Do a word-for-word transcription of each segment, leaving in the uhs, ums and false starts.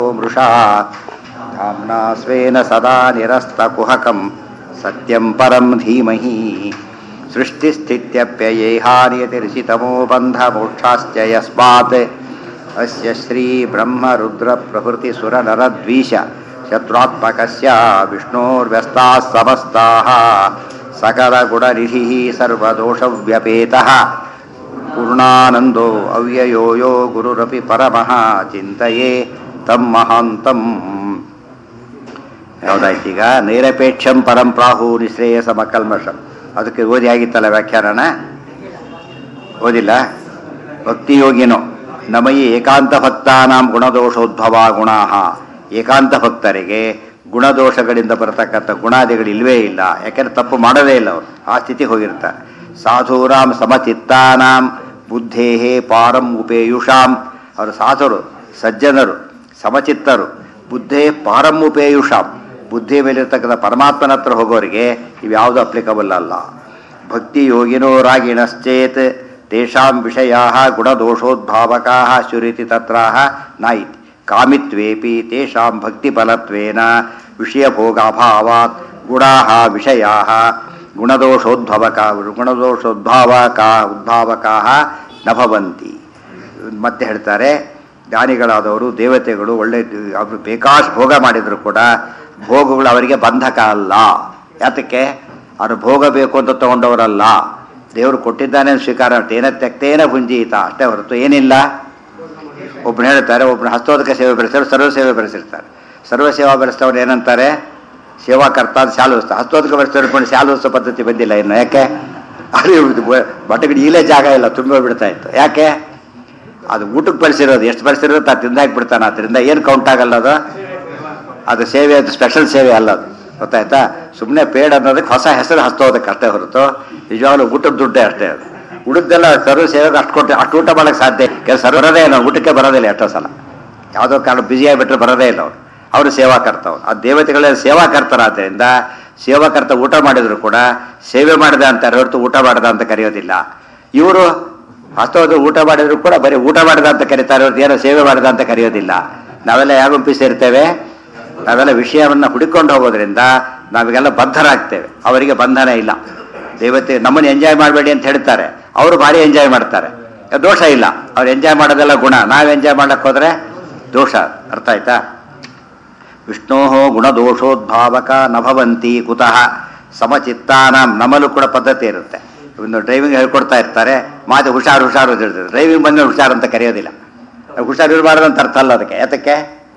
ಮೃಷಾ ಧಾಮ್ನಾ ಸ್ವೇನ ಸದಾ ನಿರಸ್ತಕುಹಕಂ ಸತ್ಯಂ ಪರಂ ಧೀಮಹಿ ಸೃಷ್ಟಿಸ್ಥಿತ್ಯಪ್ಯಯೇಹಾನಿಯತಿರ್ಷಿತಮೋ ಬಂಧಮೋಕ್ಷಾಶ್ಚ ಯಸ್ಮಾತ್ ಅಸ್ಯ ಶ್ರೀ ಬ್ರಹ್ಮ ರುದ್ರ ಪ್ರಭೃತಿ ಸುರ ನರದ್ವೀಷ ಶತ್ರುತ್ಮಕಸ್ಯ ವಿಷ್ಣೋರ್ವ್ಯಸ್ತಾಃ ಸಮಸ್ತಾಃ ಸಕಲ ಗುಣನಿಧಿಃ ಸರ್ವದೋಷವ್ಯಪೇತಃ ಪೂರ್ಣಾನಂದೋ ಅವ್ಯಯೋ ಯೋ ಗುರುರಪಿ ಪರಮಃ ಚಿಂತೆಯೇ ತಂ ಮಹಾಂತಂ. ಯಾವುದಾಯ್ತೀಗ ನೈರಪೇಕ್ಷಂ ಪರಂ ಪ್ರಾಹು ನಿಶ್ರೇಯಸಮಕಲ್ಮಷಂ. ಅದಕ್ಕೆ ಓದಿ ಆಗಿತ್ತಲ್ಲ ವ್ಯಾಖ್ಯಾನನ, ಓದಿಲ್ಲ? ಭಕ್ತಿಯೋಗಿನೋ ನಮಯಿ ಏಕಾಂತ ಭಕ್ತಾನಾಂ ಗುಣದೋಷೋದ್ಭವ ಗುಣಾಹ. ಏಕಾಂತ ಭಕ್ತರಿಗೆ ಗುಣದೋಷಗಳಿಂದ ಬರತಕ್ಕಂಥ ಗುಣಾದಿಗಳು ಇಲ್ವೇ ಇಲ್ಲ, ಯಾಕೆಂದ್ರೆ ತಪ್ಪು ಮಾಡೋದೇ ಇಲ್ಲ ಅವರು, ಆ ಸ್ಥಿತಿಗೆ ಹೋಗಿರ್ತಾರೆ. ಸಾಧೂರಾಂ ಸಮಚಿತ್ತಾನಾಂ ಬುದ್ಧೇಹೇ ಪಾರಂ ಉಪೇಯುಷಾಂ. ಅವರು ಸಾಧುರು, ಸಜ್ಜನರು, ಸಮಚಿತ್ತರು, ಬುದ್ಧೇ ಪಾರಂ ಉಪೇಯುಷಾಂ. ಬುದ್ಧಿ ಮೇಲಿರ್ತಕ್ಕಂಥ ಪರಮಾತ್ಮನ ಹತ್ರ ಹೋಗೋರಿಗೆ ಇವ್ಯಾವುದು ಅಪ್ಲಿಕಬಲ್ ಅಲ್ಲ. ಭಕ್ತಿ ಯೋಗಿನೋ ರಾಗಿಣಶ್ಚೇತ್ ತೇಷಾಂ ವಿಷಯಾ ಗುಣದೋಷೋದ್ಭಾವಕಾ ಶುರಿತಿ ತತ್ರಾಹ ನಾಯಿತಿ. ಕಾಮಿತ್ವೇಪಿ ತೇಷಾಂ ಭಕ್ತಿಫಲತ್ವೇನ ವಿಷಯಭೋಗಾಭಾವಾತ್ ಗುಣಾಃ ವಿಷಯಾಃ ಗುಣದೋಷೋದ್ಭವಕಾ ಗುಣದೋಷೋದ್ಭಾವಕಾ ಉದ್ಭಾವಕಾಃ ನ ಭವಂತಿ. ಮತ್ತೆ ಹೇಳ್ತಾರೆ, ಜ್ಞಾನಿಗಳಾದವರು ದೇವತೆಗಳು ಒಳ್ಳೆ ಅವರು ಬೇಕಾಷ್ಟು ಭೋಗ ಮಾಡಿದರೂ ಕೂಡ ಭೋಗಗಳು ಅವರಿಗೆ ಬಂಧಕ ಅಲ್ಲ. ಯಾತಕ್ಕೆ? ಅವರು ಭೋಗ ಬೇಕು ಅಂತ ತಗೊಂಡವರಲ್ಲ, ದೇವರು ಕೊಟ್ಟಿದ್ದಾನೆ ಸ್ವೀಕಾರ. ತೇನ ತ್ಯಕ್ತೇನ ಭುಂಜೀತ ಅಷ್ಟೇ ಹೊರತು ಏನಿಲ್ಲ. ಒಬ್ಬನು ಹೇಳ್ತಾರೆ, ಒಬ್ಬನು ಹಸ್ತೋದಕ ಸೇವೆ ಬೆಳೆಸಿದ್ರು, ಸರ್ವ ಸೇವೆ ಬೆಳೆಸಿರ್ತಾರೆ. ಸರ್ವ ಸೇವಾ ಬೆಳೆಸ್ತವ್ರು ಏನಂತಾರೆ? ಸೇವಾಕರ್ತ ಅಂತ ಶಾಲು ಹೊಸ್ತ. ಹಸ್ತೋದಕ ಬೆಳೆಸ್ತವ್ರು ಶಾಲು ಹೊಸ ಪದ್ಧತಿ ಬಂದಿಲ್ಲ ಇನ್ನು. ಯಾಕೆ? ಅದು ಬಟ್ಟೆಗಳು ಈಗಲೇ ಜಾಗ ಇಲ್ಲ, ತುಂಬ ಬಿಡ್ತಾ ಇತ್ತು. ಯಾಕೆ? ಅದು ಊಟಕ್ಕೆ ಬೆಳೆಸಿರೋದು, ಎಷ್ಟು ಬೆಳೆಸಿರೋದು ತಾ ತಿಂದಾಕಿ ಬಿಡ್ತಾನೆ. ಅದರಿಂದ ಏನು ಕೌಂಟ್ ಆಗಲ್ಲ ಅದು. ಅದು ಸೇವೆ, ಅದು ಸ್ಪೆಷಲ್ ಸೇವೆ ಅಲ್ಲ ಅದು, ಗೊತ್ತಾಯ್ತಾ? ಸುಮ್ಮನೆ ಪೇಡ್ ಅನ್ನೋದಕ್ಕೆ ಹೊಸ ಹೆಸರು ಹಸ್ತೋದಕ್ಕೆ ಅಷ್ಟೇ ಹೊರತು ನಿಜವಾಗ್ಲೂ ಊಟದ ದುಡ್ಡೇ ಅಷ್ಟೇ. ಅದು ಉಳಿದೆಲ್ಲ ಸರ್ವ ಸೇವೆಗೆ ಅಷ್ಟು ಕೊಟ್ಟು ಅಷ್ಟು ಊಟ ಮಾಡೋಕ್ಕೆ ಸಾಧ್ಯ. ಕೆಲಸ ಬರೋದೇ ಇಲ್ಲ, ಊಟಕ್ಕೆ ಬರೋದಿಲ್ಲ ಎಷ್ಟೋ ಸಲ. ಯಾವುದೋ ಕಾಲ ಬ್ಯುಸಿಯಾಗಿಬಿಟ್ರೆ ಬರೋದೇ ಇಲ್ಲ ಅವರು. ಅವರು ಸೇವಾಕರ್ತವ್ರು. ಆ ದೇವತೆಗಳೆಲ್ಲ ಸೇವಾಕರ್ತರಾದ್ದರಿಂದ ಸೇವಾಕರ್ತ ಊಟ ಮಾಡಿದ್ರು ಕೂಡ ಸೇವೆ ಮಾಡಿದ ಅಂತಾರೆ ಹೊರತು ಊಟ ಮಾಡಿದ ಅಂತ ಕರೆಯೋದಿಲ್ಲ. ಇವರು ಹಸ್ತೋದು ಊಟ ಮಾಡಿದ್ರು ಕೂಡ ಬರೀ ಊಟ ಮಾಡಿದ ಅಂತ ಕರೀತಾರೆ ಹೊರತು ಏನೋ ಸೇವೆ ಮಾಡಿದ ಅಂತ ಕರೆಯೋದಿಲ್ಲ. ನಾವೆಲ್ಲ ಯಾವ ಗುಂಪಿ ಸೇರ್ತೇವೆ? ನಾವೆಲ್ಲ ವಿಷಯವನ್ನು ಹುಡುಕೊಂಡು ಹೋಗೋದ್ರಿಂದ ನಾವಿಗೆಲ್ಲ ಬದ್ಧರಾಗ್ತೇವೆ. ಅವರಿಗೆ ಬಂಧನ ಇಲ್ಲ. ದೇವತೆ ನಮ್ಮನ್ನು ಎಂಜಾಯ್ ಮಾಡಬೇಡಿ ಅಂತ ಹೇಳ್ತಾರೆ, ಅವರು ಭಾರಿ ಎಂಜಾಯ್ ಮಾಡ್ತಾರೆ. ದೋಷ ಇಲ್ಲ, ಅವ್ರು ಎಂಜಾಯ್ ಮಾಡೋದೆಲ್ಲ ಗುಣ. ನಾವು ಎಂಜಾಯ್ ಮಾಡಕ್ಕೆ ಹೋದರೆ ದೋಷ. ಅರ್ಥ ಆಯ್ತಾ? ವಿಷ್ಣೋ ಗುಣದೋಷೋದ್ಭಾವಕ ನಭವಂತಿ ಕುತಃ ಸಮಚಿತ್ತಾನ. ನಮ್ಮಲ್ಲೂ ಕೂಡ ಪದ್ಧತಿ ಇರುತ್ತೆ. ಒಂದು ಡ್ರೈವಿಂಗ್ ಹೇಳ್ಕೊಡ್ತಾ ಇರ್ತಾರೆ, ಮಾತು ಹುಷಾರು ಹುಷಾರು ಅಂತ ಹೇಳ್ತಾರೆ. ಡ್ರೈವಿಂಗ್ ಬಂದರೆ ಹುಷಾರು ಅಂತ ಕರೆಯೋದಿಲ್ಲ. ಹುಷಾರು ಇರಬಾರ್ದು ಅಂತ ಅರ್ಥ ಅಲ್ಲ ಅದಕ್ಕೆ. ಯಾತಕ್ಕೆ?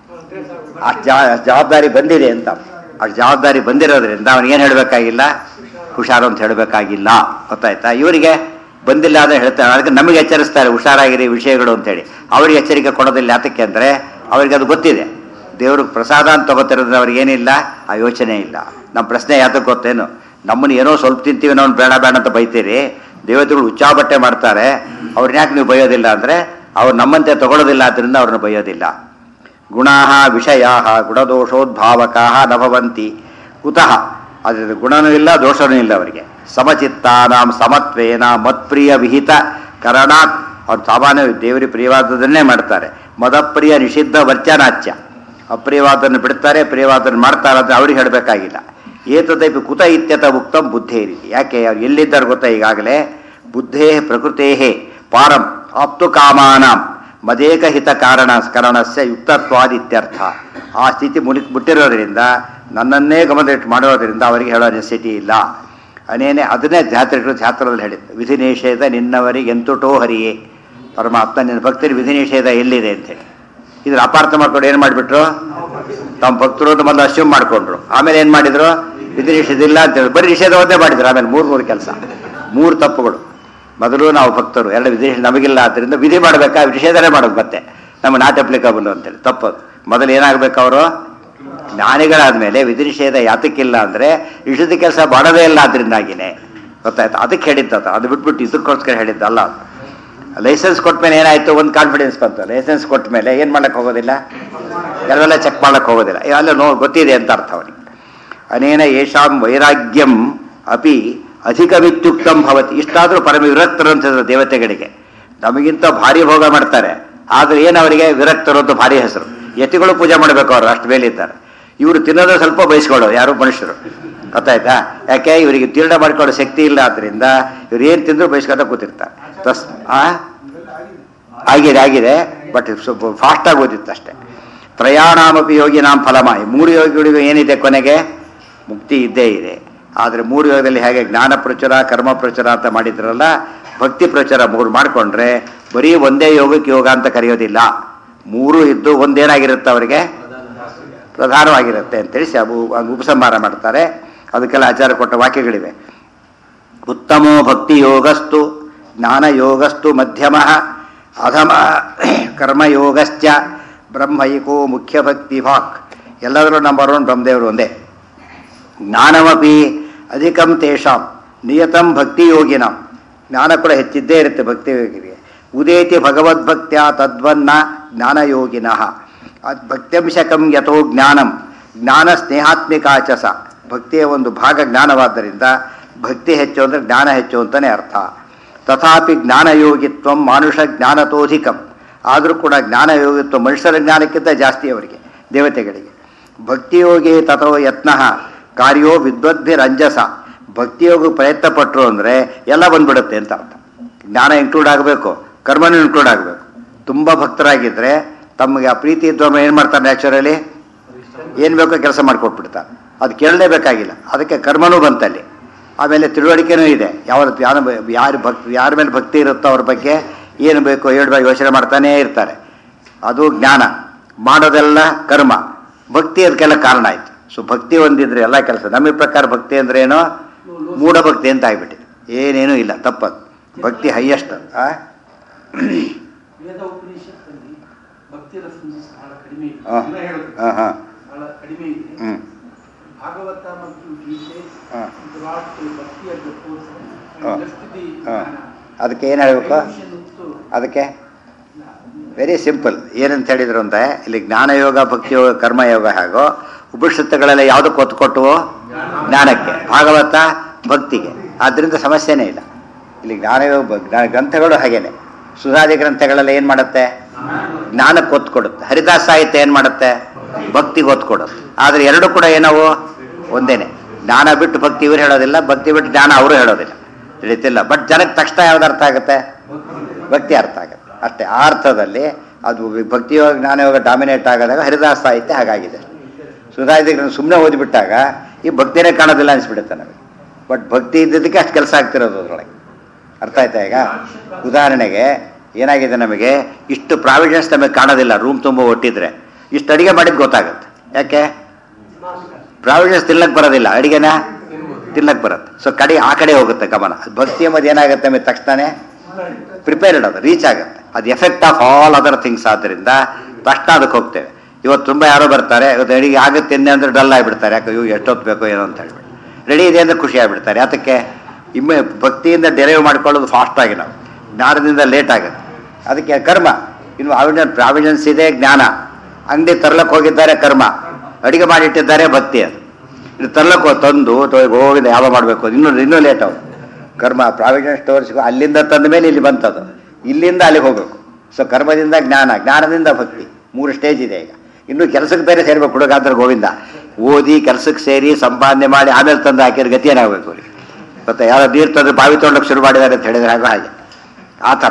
ಅಷ್ಟು ಜಾ ಜವಾಬ್ದಾರಿ ಬಂದಿದೆ ಅಂತ. ಅಷ್ಟು ಜವಾಬ್ದಾರಿ ಬಂದಿರೋದ್ರಿಂದ ಅವನಿಗೇನು ಹೇಳಬೇಕಾಗಿಲ್ಲ, ಹುಷಾರು ಅಂತ ಹೇಳಬೇಕಾಗಿಲ್ಲ. ಗೊತ್ತಾಯ್ತಾ? ಇವರಿಗೆ ಬಂದಿಲ್ಲ ಅಂತ ಹೇಳ್ತಾರೆ. ಅದಕ್ಕೆ ನಮಗೆ ಎಚ್ಚರಿಸ್ತಾರೆ, ಹುಷಾರಾಗಿರಿ ವಿಷಯಗಳು ಅಂತೇಳಿ. ಅವ್ರಿಗೆ ಎಚ್ಚರಿಕೆ ಕೊಡೋದಿಲ್ಲ. ಯಾತಕ್ಕೆ ಅಂದರೆ ಅವ್ರಿಗೆ ಅದು ಗೊತ್ತಿದೆ. ದೇವ್ರಿಗೆ ಪ್ರಸಾದ ಅಂತ ತಗೋತಿರೋದ್ರೆ ಅವ್ರಿಗೇನಿಲ್ಲ, ಆ ಯೋಚನೆ ಇಲ್ಲ. ನಮ್ಮ ಪ್ರಶ್ನೆ ಯಾತಕ್ಕೆ ಗೊತ್ತೇನು? ನಮ್ಮನ್ನು ಏನೋ ಸ್ವಲ್ಪ ತಿಂತೀವಿ, ನಾವು ಬೇಡ ಬೇಡ ಅಂತ ಬೈತೀರಿ. ದೇವತೆಗಳು ಉಚ್ಚಾಬಟ್ಟೆ ಮಾಡ್ತಾರೆ, ಅವ್ರನ್ನ ಯಾಕೆ ನೀವು ಬೈಯೋದಿಲ್ಲ ಅಂದರೆ ಅವ್ರು ನಮ್ಮಂತೆ ತಗೊಳ್ಳೋದಿಲ್ಲ, ಆದ್ದರಿಂದ ಅವ್ರನ್ನ ಬೈಯೋದಿಲ್ಲ. ಗುಣಾ ವಿಷಯಾ ಗುಣದೋಷೋದ್ಭಾವಕಾ ನ ಭವಂತಿ ಕುತಃ. ಅದರಿಂದ ಗುಣನೂ ಇಲ್ಲ, ದೋಷನೂ ಇಲ್ಲ ಅವರಿಗೆ. ಸಮಚಿತ್ತಾನಾಂ ಸಮತ್ವೇನ ಮತ್ಪ್ರಿಯ ವಿಹಿತ ಕರಣಾತ್. ಅವ್ರು ಸಾಮಾನ್ಯ ದೇವರಿ ಪ್ರಿಯವಾದದನ್ನೇ ಮಾಡ್ತಾರೆ. ಮದಪ್ರಿಯ ನಿಷಿದ್ಧ ವರ್ಚನಾಚ್ಯ. ಅಪ್ರಿಯವಾದನ್ನು ಬಿಡ್ತಾರೆ, ಪ್ರಿಯವಾದನ್ನು ಮಾಡ್ತಾರೆ ಅಂದರೆ ಅವ್ರಿಗೆ ಹೇಳಬೇಕಾಗಿಲ್ಲ. ಏತದಪಿ ಕುತ ಇತ್ಯತ ಉಕ್ತಂ ಬುದ್ಧೇ ರೀತಿ. ಯಾಕೆ? ಅವ್ರು ಎಲ್ಲಿದ್ದಾರೆ ಗೊತ್ತಾ? ಈಗಾಗಲೇ ಬುದ್ಧೇ ಪ್ರಕೃತೇ ಪಾರಂ ಆಪ್ತು ಕಾಮಾನಾಂ ಮದೇಕ ಹಿತ ಕಾರಣ ಕರಣಸ್ಯ ಯುಕ್ತತ್ವಾದಿತ್ಯರ್ಥ. ಆ ಸ್ಥಿತಿ ಮುನಿ ಮುಟ್ಟಿರೋದ್ರಿಂದ, ನನ್ನನ್ನೇ ಗಮನದಟ್ಟು ಮಾಡೋದ್ರಿಂದ ಅವರಿಗೆ ಹೇಳೋ ನೆಸಿಟಿ ಇಲ್ಲ. ಅನೇನೆ ಅದನ್ನೇ ಜಾತ್ರೆಗಳು ಶಾಸ್ತ್ರದಲ್ಲಿ ಹೇಳಿದ್ದು. ವಿಧಿ ನಿಷೇಧ ನಿನ್ನವರಿಗೆ ಎಂತುಟೋ ಹರಿಯೇ. ಪರಮಾತ್ಮ ನಿನ್ನ ಭಕ್ತರಿಗೆ ವಿಧಿ ನಿಷೇಧ ಎಲ್ಲಿದೆ ಅಂತೇಳಿ ಇದ್ರ ಅಪಾರ್ಥ ಮಾಡ್ಕೊಂಡು ಏನು ಮಾಡಿಬಿಟ್ರು? ತಮ್ಮ ಭಕ್ತರು ಅಂತ ಮೊದಲು ಅಸ್ಯೂಮ್ ಮಾಡಿಕೊಂಡ್ರು. ಆಮೇಲೆ ಏನು ಮಾಡಿದ್ರು? ವಿಧಿ ನಿಷೇಧ ಇಲ್ಲ ಅಂತೇಳಿ ಬರೀ ನಿಷೇಧವನ್ನೇ ಮಾಡಿದ್ರು. ಆಮೇಲೆ ಮೂರು ಮೂರು ಕೆಲಸ, ಮೂರು ತಪ್ಪುಗಳು. ಮೊದಲು ನಾವು ಭಕ್ತರು, ಎಲ್ಲ ವಿಧಿ ನಮಗಿಲ್ಲ, ಆದ್ದರಿಂದ ವಿಧಿ ಮಾಡಬೇಕಾ, ನಿಷೇಧನೇ ಮಾಡೋದು. ಮತ್ತೆ ನಮಗೆ ನಾಟ್ ಅಪ್ಲಿಕಬಲ್ ಅಂತೇಳಿ ತಪ್ಪದು. ಮೊದಲು ಏನಾಗಬೇಕು? ಅವರು ಜ್ಞಾನಿಗಳಾದ್ಮೇಲೆ ವಿಧಿ ನಿಷೇಧ ಯಾತಕ್ಕಿಲ್ಲ ಅಂದರೆ ನಿಷೇಧ ಕೆಲಸ ಮಾಡೋದೇ ಇಲ್ಲ, ಅದರಿಂದಾಗಿನೇ. ಗೊತ್ತಾಯ್ತು? ಅದಕ್ಕೆ ಹೇಳಿದ್ದದು. ಅದು ಬಿಟ್ಬಿಟ್ಟು ಇದಕ್ಕೋಸ್ಕರ ಹೇಳಿದ್ದಲ್ಲ. ಲೈಸೆನ್ಸ್ ಕೊಟ್ಟ ಮೇಲೆ ಏನಾಯಿತು? ಒಂದು ಕಾನ್ಫಿಡೆನ್ಸ್ ಬಂತು. ಲೈಸೆನ್ಸ್ ಕೊಟ್ಟ ಮೇಲೆ ಏನು ಮಾಡಕ್ಕೆ ಹೋಗೋದಿಲ್ಲ, ಎಲ್ಲವೆಲ್ಲ ಚೆಕ್ ಮಾಡಕ್ಕೆ ಹೋಗೋದಿಲ್ಲ. ಅಲ್ಲ ನೋ ಗೊತ್ತಿದೆ ಅಂತ ಅರ್ಥ ಅವನಿಗೆ. ಅನೇನ ಯೇಷಾಂ ವೈರಾಗ್ಯಂ ಅಪಿ ಅಧಿಕಮಿತ್ಯುಕ್ತಂ ಭವತಿ. ಇಷ್ಟಾದರೂ ಪರಮ ವಿರಕ್ತರು ಅಂತಿದ್ರು ದೇವತೆಗಳಿಗೆ. ನಮಗಿಂತ ಭಾರಿ ಭೋಗ ಮಾಡ್ತಾರೆ, ಆದರೆ ಏನು ಅವರಿಗೆ ವಿರಕ್ತರು ಅಂತ ಭಾರಿ ಹೆಸರು. ಯತಿಗಳು ಪೂಜೆ ಮಾಡಬೇಕು ಅವರು, ಅಷ್ಟು ಮೇಲಿದ್ದಾರೆ. ಇವರು ತಿನ್ನೋದು ಸ್ವಲ್ಪ ಬಯಸ್ಕೊಳ್ಳೋದು ಯಾರು ಮನುಷ್ಯರು, ಗೊತ್ತಾಯ್ತಾ? ಯಾಕೆ ಇವರಿಗೆ ತೀರ್ಣ ಮಾಡಿಕೊಳ್ಳೋ ಶಕ್ತಿ ಇಲ್ಲ, ಆದ್ರಿಂದ ಇವ್ರು ಏನು ತಿಂದ್ರು ಬಯಸ್ಕೊತ ಕೂತಿರ್ತಾರೆ. ತಸ್ ಆ ಆಗಿದೆ ಆಗಿದೆ ಬಟ್ ಸ್ವಲ್ಪ ಫಾಸ್ಟಾಗಿ ಓದಿತ್ತು ಅಷ್ಟೇ. ತ್ರಯಾಣಾಮಪಿ ಯೋಗಿನಾಂ ಫಲಮಾಯಿ, ಮೂರು ಯೋಗಿಗಳಿಗೂ ಏನಿದೆ ಕೊನೆಗೆ ಮುಕ್ತಿ ಇದ್ದೇ ಇದೆ. ಆದರೆ ಮೂರು ಯೋಗದಲ್ಲಿ ಹೇಗೆ ಜ್ಞಾನ ಪ್ರಚುರ ಕರ್ಮ ಪ್ರಚುರ ಅಂತ ಮಾಡಿದ್ರಲ್ಲ, ಭಕ್ತಿ ಪ್ರಚಾರ ಮೂರು ಮಾಡಿಕೊಂಡ್ರೆ ಬರೀ ಒಂದೇ ಯೋಗಕ್ಕೆ ಯೋಗ ಅಂತ ಕರೆಯೋದಿಲ್ಲ, ಮೂರು ಇದ್ದು ಒಂದೇನಾಗಿರುತ್ತೆ ಅವರಿಗೆ ಪ್ರಧಾನವಾಗಿರುತ್ತೆ ಅಂತೇಳಿ ಅವು ಉಪಸಂಹಾರ ಮಾಡ್ತಾರೆ. ಅದಕ್ಕೆಲ್ಲ ಆಚಾರ ಕೊಟ್ಟ ವಾಕ್ಯಗಳಿವೆ. ಉತ್ತಮೋ ಭಕ್ತಿ ಯೋಗಸ್ತು ಜ್ಞಾನ ಯೋಗಸ್ತು ಮಧ್ಯಮ ಅಧಮ ಕರ್ಮಯೋಗಶ್ಚ ಬ್ರಹ್ಮೈಕೋ ಮುಖ್ಯ ಭಕ್ತಿ ಭಾಕ್. ಎಲ್ಲದರೂ ನಂಬರ್ ಒನ್ ಬ್ರಹ್ಮದೇವರು ಒಂದೇ. ಜ್ಞಾನಮಪಿ ಅಧಿಕಂ ತೇಷಾಂ ನಿಯತಂ ಭಕ್ತಿಯೋಗಿನಂ, ಜ್ಞಾನ ಕೂಡ ಹೆಚ್ಚಿದ್ದೇ ಇರುತ್ತೆ ಭಕ್ತಿಯೋಗಿಗೆ. ಉದೇತಿ ಭಗವದ್ಭಕ್ತ್ಯ ತದ್ವನ್ನ ಜ್ಞಾನಯೋಗಿನಃ ಭಕ್ತ್ಯಂಶಕಂ ಯಥೋ ಜ್ಞಾನಂ ಜ್ಞಾನ ಸ್ನೇಹಾತ್ಮಿಕಾಚಸ. ಭಕ್ತಿಯ ಒಂದು ಭಾಗ ಜ್ಞಾನವಾದ್ದರಿಂದ ಭಕ್ತಿ ಹೆಚ್ಚು ಅಂದರೆ ಜ್ಞಾನ ಹೆಚ್ಚು ಅಂತಲೇ ಅರ್ಥ. ತಥಾಪಿ ಜ್ಞಾನಯೋಗಿತ್ವ ಮಾನುಷ ಜ್ಞಾನತೋಧಿಕಂ, ಆದರೂ ಕೂಡ ಜ್ಞಾನಯೋಗಿತ್ವ ಮನುಷ್ಯರ ಜ್ಞಾನಕ್ಕಿಂತ ಜಾಸ್ತಿ ಅವರಿಗೆ ದೇವತೆಗಳಿಗೆ. ಭಕ್ತಿಯೋಗಿ ತಥೋ ಯತ್ನ ಕಾರ್ಯೋ ವಿದ್ವದ್ಭಿರಂಜಸ, ಭಕ್ತಿಯೋಗ ಪ್ರಯತ್ನ ಪಟ್ಟರು ಅಂದರೆ ಎಲ್ಲ ಬಂದ್ಬಿಡುತ್ತೆ ಅಂತ ಅರ್ಥ. ಜ್ಞಾನ ಇನ್ಕ್ಲೂಡ್ ಆಗಬೇಕು, ಕರ್ಮನೂ ಇನ್ಕ್ಲೂಡ್ ಆಗಬೇಕು. ತುಂಬ ಭಕ್ತರಾಗಿದ್ದರೆ ತಮಗೆ ಆ ಪ್ರೀತಿ ಇದ್ದವ್ರನ್ನ ಏನು ಮಾಡ್ತಾರೆ, ನ್ಯಾಚುರಲಿ ಏನು ಬೇಕೋ ಕೆಲಸ ಮಾಡಿಕೊಟ್ಬಿಡ್ತಾರೆ, ಅದು ಕೇಳಲೇಬೇಕಾಗಿಲ್ಲ. ಅದಕ್ಕೆ ಕರ್ಮನೂ ಬಂತಲ್ಲಿ. ಆಮೇಲೆ ತಿಳುವಳಿಕೆನೂ ಇದೆ. ಯಾವ ಯಾರು ಯಾರು ಭಕ್ತಿ ಯಾರ ಮೇಲೆ ಭಕ್ತಿ ಇರುತ್ತೋ ಅವ್ರ ಬಗ್ಗೆ ಏನು ಬೇಕೋ ಹೇಳ್ಬೇಕು ಯೋಚನೆ ಮಾಡ್ತಾನೇ ಇರ್ತಾರೆ. ಅದು ಜ್ಞಾನ. ಮಾಡೋದೆಲ್ಲ ಕರ್ಮ. ಭಕ್ತಿ ಅದಕ್ಕೆಲ್ಲ ಕಾರಣ ಆಯಿತು. ಸೊ ಭಕ್ತಿ ಒಂದಿದ್ರೆ ಎಲ್ಲ ಕೆಲಸ. ನಮ್ಮ ಪ್ರಕಾರ ಭಕ್ತಿ ಅಂದ್ರೆ ಏನೋ ಮೂಢ ಭಕ್ತಿ ಅಂತ ಆಗಿಬಿಟ್ಟಿದೆ. ಏನೇನೂ ಇಲ್ಲ, ತಪ್ಪದು. ಭಕ್ತಿ ಹೈಯೆಸ್ಟ್. ಅದಕ್ಕೆ ಏನು ಹೇಳಬೇಕು? ಅದಕ್ಕೆ ವೆರಿ ಸಿಂಪಲ್. ಏನಂತ ಹೇಳಿದ್ರು ಅಂದರೆ, ಇಲ್ಲಿ ಜ್ಞಾನಯೋಗ ಭಕ್ತಿಯೋಗ ಕರ್ಮಯೋಗ ಹೇಗೋ ಉಪನಿಷತ್ತುಗಳೆಲ್ಲ ಯಾವುದಕ್ಕೆ ಒತ್ತು ಕೊಟ್ಟುವೋ ಜ್ಞಾನಕ್ಕೆ, ಭಾಗವತ ಭಕ್ತಿಗೆ. ಆದ್ದರಿಂದ ಸಮಸ್ಯೆನೇ ಇಲ್ಲ. ಇಲ್ಲಿ ಜ್ಞಾನಯೋಗ ಜ್ಞಾನ ಗ್ರಂಥಗಳು ಹಾಗೇನೆ. ಸುಧಾದಿ ಗ್ರಂಥಗಳೆಲ್ಲ ಏನು ಮಾಡುತ್ತೆ? ಜ್ಞಾನಕ್ಕೆ ಒತ್ತು ಕೊಡುತ್ತೆ. ಹರಿದಾಸ ಸಾಹಿತ್ಯ ಏನು ಮಾಡುತ್ತೆ? ಭಕ್ತಿಗೆ ಒತ್ತು ಕೊಡುತ್ತೆ. ಆದರೆ ಎರಡು ಕೂಡ ಏನವು ಒಂದೇನೆ. ಜ್ಞಾನ ಬಿಟ್ಟು ಭಕ್ತಿ ಇವರು ಹೇಳೋದಿಲ್ಲ, ಭಕ್ತಿ ಬಿಟ್ಟು ಜ್ಞಾನ ಅವರು ಹೇಳೋದಿಲ್ಲ, ತಿಳಿತಿಲ್ಲ. ಬಟ್ ಜನಕ್ಕೆ ತಕ್ಷಣ ಯಾವ್ದು ಅರ್ಥ ಆಗುತ್ತೆ? ಭಕ್ತಿ ಅರ್ಥ ಆಗುತ್ತೆ ಅಷ್ಟೇ. ಆ ಅರ್ಥದಲ್ಲಿ ಅದು ಭಕ್ತಿಯೋಗ ಜ್ಞಾನಯೋಗ ಡಾಮಿನೇಟ್ ಆಗೋದಾಗ ಹರಿದಾಸ ಸಾಹಿತ್ಯ ಹಾಗಾಗಿದೆ. ಸುಧಾದಿ ಗ್ರಂಥ ಸುಮ್ಮನೆ ಓದಿಬಿಟ್ಟಾಗ ಈ ಭಕ್ತಿನೇ ಕಾಣೋದಿಲ್ಲ ಅನಿಸ್ಬಿಡುತ್ತೆ ನಮಗೆ. ಬಟ್ ಭಕ್ತಿ ಇದ್ದದಕ್ಕೆ ಅಷ್ಟು ಕೆಲಸ ಆಗ್ತಿರೋದು ಅದರೊಳಗೆ. ಅರ್ಥ ಆಯ್ತಾ? ಈಗ ಉದಾಹರಣೆಗೆ ಏನಾಗಿದೆ, ನಮಗೆ ಇಷ್ಟು ಪ್ರಾವಿಡೆನ್ಸ್ ನಮಗೆ ಕಾಣೋದಿಲ್ಲ. ರೂಮ್ ತುಂಬ ಒಟ್ಟಿದ್ರೆ ಇಷ್ಟು ಅಡುಗೆ ಮಾಡಿದ್ದು ಗೊತ್ತಾಗುತ್ತೆ. ಯಾಕೆ? ಪ್ರಾವಿಡೆನ್ಸ್ ತಿನ್ನಕ್ಕೆ ಬರೋದಿಲ್ಲ, ಅಡುಗೆನ ತಿನ್ನಕ್ಕೆ ಬರುತ್ತೆ. ಸೊ ಕಡೆ ಆ ಕಡೆ ಹೋಗುತ್ತೆ ಗಮನ. ಭಕ್ತಿ ಎಂಬುದು ಏನಾಗುತ್ತೆ ನಮಗೆ ತಕ್ಷಣ ಪ್ರಿಪೇರ್ಡ್, ಅದು ರೀಚ್ ಆಗುತ್ತೆ. ಅದು effect of all other things. ಆದ್ದರಿಂದ ತಕ್ಷಣ ಅದಕ್ಕೆ ಹೋಗ್ತೇವೆ. ಇವತ್ತು ತುಂಬ ಯಾರೋ ಬರ್ತಾರೆ, ಇವತ್ತು ಅಡುಗೆ ಆಗುತ್ತೆ ಅಂದರೆ ಡಲ್ ಆಗಿಬಿಡ್ತಾರೆ. ಯಾಕೆ ಇವು ಎಷ್ಟೊತ್ತು ಬೇಕೋ ಏನೋ ಅಂತ ಹೇಳ್ಬಿಟ್ಟು ರೆಡಿ ಇದೆ ಅಂದರೆ ಖುಷಿ ಆಗಿಬಿಡ್ತಾರೆ. ಅದಕ್ಕೆ ಇಮ್ಮೆ ಭಕ್ತಿಯಿಂದ ಡೆರೈವ್ ಮಾಡ್ಕೊಳ್ಳೋದು ಫಾಸ್ಟಾಗಿ, ನಾವು ಜ್ಞಾನದಿಂದ ಲೇಟ್ ಆಗುತ್ತೆ. ಅದಕ್ಕೆ ಕರ್ಮ. ಇನ್ನು ಪ್ರಾವಿಡೆನ್ಸ್ ಪ್ರಾವಿಡೆನ್ಸ್ ಇದೆ, ಜ್ಞಾನ. ಅಂಗಡಿ ತರ್ಲಕ್ಕೆ ಹೋಗಿದ್ದಾರೆ ಕರ್ಮ, ಅಡುಗೆ ಮಾಡಿಟ್ಟಿದ್ದಾರೆ ಭಕ್ತಿ. ಅದು ಇನ್ನು ತರ್ಲಕ್ಕೆ ತಂದು ಹೋಗಿದೆ ಯಾವ ಮಾಡಬೇಕು, ಇನ್ನೂ ಇನ್ನೂ ಲೇಟ್ ಅವು. ಕರ್ಮ ಪ್ರಾವಿಡೆನ್ಸ್ ಸ್ಟೋರ್ಸ್ಗೂ ಅಲ್ಲಿಂದ ತಂದ ಮೇಲೆ ಇಲ್ಲಿ ಬಂತದು, ಇಲ್ಲಿಂದ ಅಲ್ಲಿಗೆ ಹೋಗಬೇಕು. ಸೊ ಕರ್ಮದಿಂದ ಜ್ಞಾನ, ಜ್ಞಾನದಿಂದ ಭಕ್ತಿ, ಮೂರು ಸ್ಟೇಜ್ ಇದೆ. ಈಗ ಇನ್ನೂ ಕೆಲಸಕ್ಕೆ ಬೇರೆ ಸೇರ್ಬೇಕು ಹುಡುಗಾದ್ರೆ ಗೋವಿಂದ. ಓದಿ ಕೆಲಸಕ್ಕೆ ಸೇರಿ ಸಂಪಾದನೆ ಮಾಡಿ ಆಮೇಲೆ ತಂದು ಹಾಕಿದ್ರೆ ಗತಿ ಏನಾಗಬೇಕು ಅವರಿಗೆ? ಮತ್ತೆ ಯಾರೋ ನೀರು ತಂದ್ರೆ ಬಾವಿ ತೊಗೊಳಕ್ಕೆ ಶುರು ಮಾಡಿದ್ದಾರೆ ಅಂತ ಹೇಳಿದ್ರೆ ಹಾಗೋ ಹಾಗೆ ಆ ಥರ.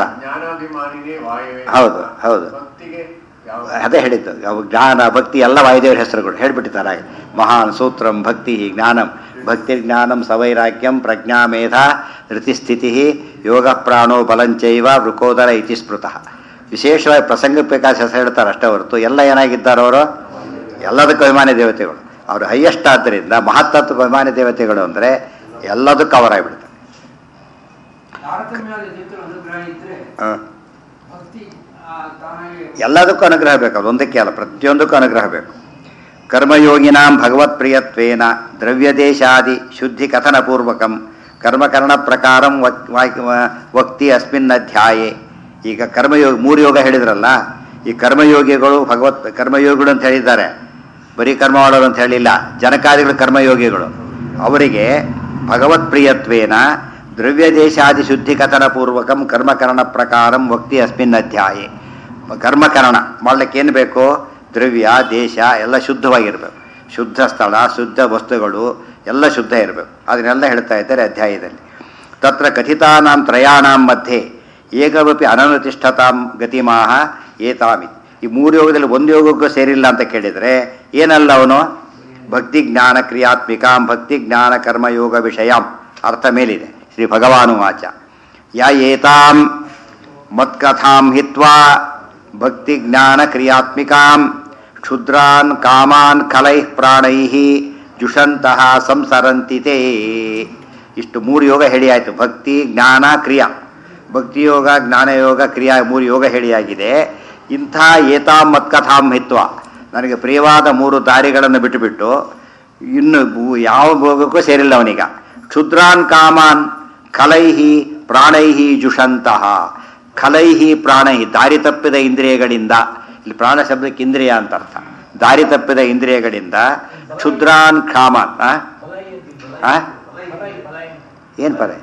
ಹೌದು ಹೌದು, ಅದೇ ಹೇಳಿದ್ದು. ಜ್ಞಾನ ಭಕ್ತಿ ಎಲ್ಲ ವಾಯುದೇವರ ಹೆಸರುಗಳು ಹೇಳಿಬಿಟ್ಟಿದ್ದಾರೆ ಹಾಗೆ. ಮಹಾನ್ ಸೂತ್ರಂ ಭಕ್ತಿ ಜ್ಞಾನಂ, ಭಕ್ತಿ ಜ್ಞಾನಂ ಸವೈರಾಗ್ಯಂ ಪ್ರಜ್ಞಾ ಮೇಧ ಋತಿಸ್ಥಿತಿ ಯೋಗ ಪ್ರಾಣೋ ಬಲಂಚೈವ ವೃಕೋದರ ಇತಿ ಸ್ಮೃತಃ. ವಿಶೇಷವಾಗಿ ಪ್ರಸಂಗಕ್ಕೆ ಬೇಕಾದ ಹೆಸರು ಹೇಳ್ತಾರೆ ಅಷ್ಟೇ ಹೊರತು ಎಲ್ಲ ಏನಾಗಿದ್ದಾರೆ ಅವರು? ಎಲ್ಲದಕ್ಕೂ ಅಭಿಮಾನಿ ದೇವತೆಗಳು. ಅವರು ಹೈಯೆಸ್ಟ್ ಆದ್ದರಿಂದ ಮಹತ್ತತ್ವ ಅಭಿಮಾನಿ ದೇವತೆಗಳು ಅಂದರೆ ಎಲ್ಲದಕ್ಕೂ ಕವರ್ ಆಗಿಬಿಡ್ತಾರೆ. ಎಲ್ಲದಕ್ಕೂ ಅನುಗ್ರಹ ಬೇಕು, ಅದು ಒಂದಕ್ಕೆ ಅಲ್ಲ, ಪ್ರತಿಯೊಂದಕ್ಕೂ ಅನುಗ್ರಹ ಬೇಕು. ಕರ್ಮಯೋಗಿನಾಂ ಭಗವತ್ ಪ್ರಿಯತ್ವೇನ ದ್ರವ್ಯದೇಶಾದಿ ಶುದ್ಧಿ ಕಥನಪೂರ್ವಕಂ ಕರ್ಮಕರಣ ಪ್ರಕಾರಂ ವಕ್ತಿ ಅಸ್ಮಿನ್ ಅಧ್ಯಾಯೇ. ಈಗ ಕರ್ಮಯೋಗ ಮೂರು ಯೋಗ ಹೇಳಿದ್ರಲ್ಲ, ಈ ಕರ್ಮಯೋಗಿಗಳು ಭಗವತ್ ಕರ್ಮಯೋಗಿಗಳು ಅಂತ ಹೇಳಿದ್ದಾರೆ. ಬರೀ ಕರ್ಮ ಮಾಡೋರು ಅಂತ ಹೇಳಿಲ್ಲ, ಜನಕಾದಿಗಳು ಕರ್ಮಯೋಗಿಗಳು. ಅವರಿಗೆ ಭಗವತ್ ಪ್ರಿಯತ್ವೇನ ದ್ರವ್ಯದೇಶಾದಿ ಶುದ್ಧಿ ಕಥನ ಪೂರ್ವಕಂ ಕರ್ಮಕರಣ ಪ್ರಕಾರಂ ವಕ್ತಿ ಅಸ್ಮಿನ್ ಅಧ್ಯಾಯೇ. ಕರ್ಮಕರಣ ಮಾಡ್ಲಿಕ್ಕೆ ಏನು ಬೇಕು? ದ್ರವ್ಯ ದೇಶ ಎಲ್ಲ ಶುದ್ಧವಾಗಿರಬೇಕು. ಶುದ್ಧ ಸ್ಥಳ, ಶುದ್ಧ ವಸ್ತುಗಳು ಎಲ್ಲ ಶುದ್ಧ ಇರಬೇಕು. ಅದನ್ನೆಲ್ಲ ಹೇಳ್ತಾ ಇದ್ದಾರೆ ಅಧ್ಯಾಯದಲ್ಲಿ. ತತ್ರ ಕಥಿತಾನಾಂ ತ್ರಯಾಣಾಂ ಮಧ್ಯೆ ಏಕವಪಿ ಅನನುತಿಷ್ಠತಾಂ ಗತಿಮಾಹ ಏತಾಮಿ. ಈ ಮೂರು ಯೋಗದಲ್ಲಿ ಒಂದು ಯೋಗಕ್ಕೂ ಸೇರಿಲ್ಲ ಅಂತ ಕೇಳಿದರೆ ಏನಲ್ಲ ಅವನು? ಭಕ್ತಿ ಜ್ಞಾನ ಕ್ರಿಯಾತ್ಮಿಕಾಂ ಭಕ್ತಿ ಜ್ಞಾನ ಕರ್ಮಯೋಗ ವಿಷಯಾಂ ಅರ್ಥ ಮೇಲಿದೆ. ಶ್ರೀ ಭಗವಾನುವಾಚ ಯ ಏತಾಂ ಮತ್ಕಥಾಂ ಹಿತ್ವಾ ಭಕ್ತಿ ಜ್ಞಾನ ಕ್ರಿಯಾತ್ಮಿಕಾಂ ಕ್ಷುದ್ರಾನ್ ಕಾಮಾನ್ ಕಲೈಃ ಪ್ರಾಣೈಃ ಜುಷಂತಹ ಸಂಸರಂತಿತೇ. ಇಷ್ಟು ಮೂರು ಯೋಗ ಹೇಳಿಯಾಯಿತು. ಭಕ್ತಿ ಜ್ಞಾನ ಕ್ರಿಯಾ, ಭಕ್ತಿಯೋಗ ಜ್ಞಾನಯೋಗ ಕ್ರಿಯಾ ಮೂರು ಯೋಗ ಹೇಳಿಯಾಗಿದೆ. ಇಂಥ ಏತಾಂ ಮತ್ಕಥಾಂ ಹಿತ್ವ, ನನಗೆ ಪ್ರಿಯವಾದ ಮೂರು ದಾರಿಗಳನ್ನು ಬಿಟ್ಟುಬಿಟ್ಟು ಇನ್ನು ಯಾವ ಭೋಗಕ್ಕೂ ಸೇರಿಲ್ಲ ಅವನೀಗ. ಕ್ಷುದ್ರಾನ್ ಕಾಮಾನ್ ಕಲೈಹಿ ಪ್ರಾಣೈಹಿ ಜುಷಂತಹ. ಕಲೈಹಿ ಪ್ರಾಣೈಹಿ ದಾರಿ ತಪ್ಪಿದ ಇಂದ್ರಿಯಗಳಿಂದ, ಇಲ್ಲಿ ಪ್ರಾಣ ಶಬ್ದಕ್ಕೆ ಇಂದ್ರಿಯ ಅಂತ ಅರ್ಥ. ದಾರಿ ತಪ್ಪಿದ ಇಂದ್ರಿಯಗಳಿಂದ ಕ್ಷುದ್ರಾನ್ ಕಾಮಾನ್ ಏನು ಪರ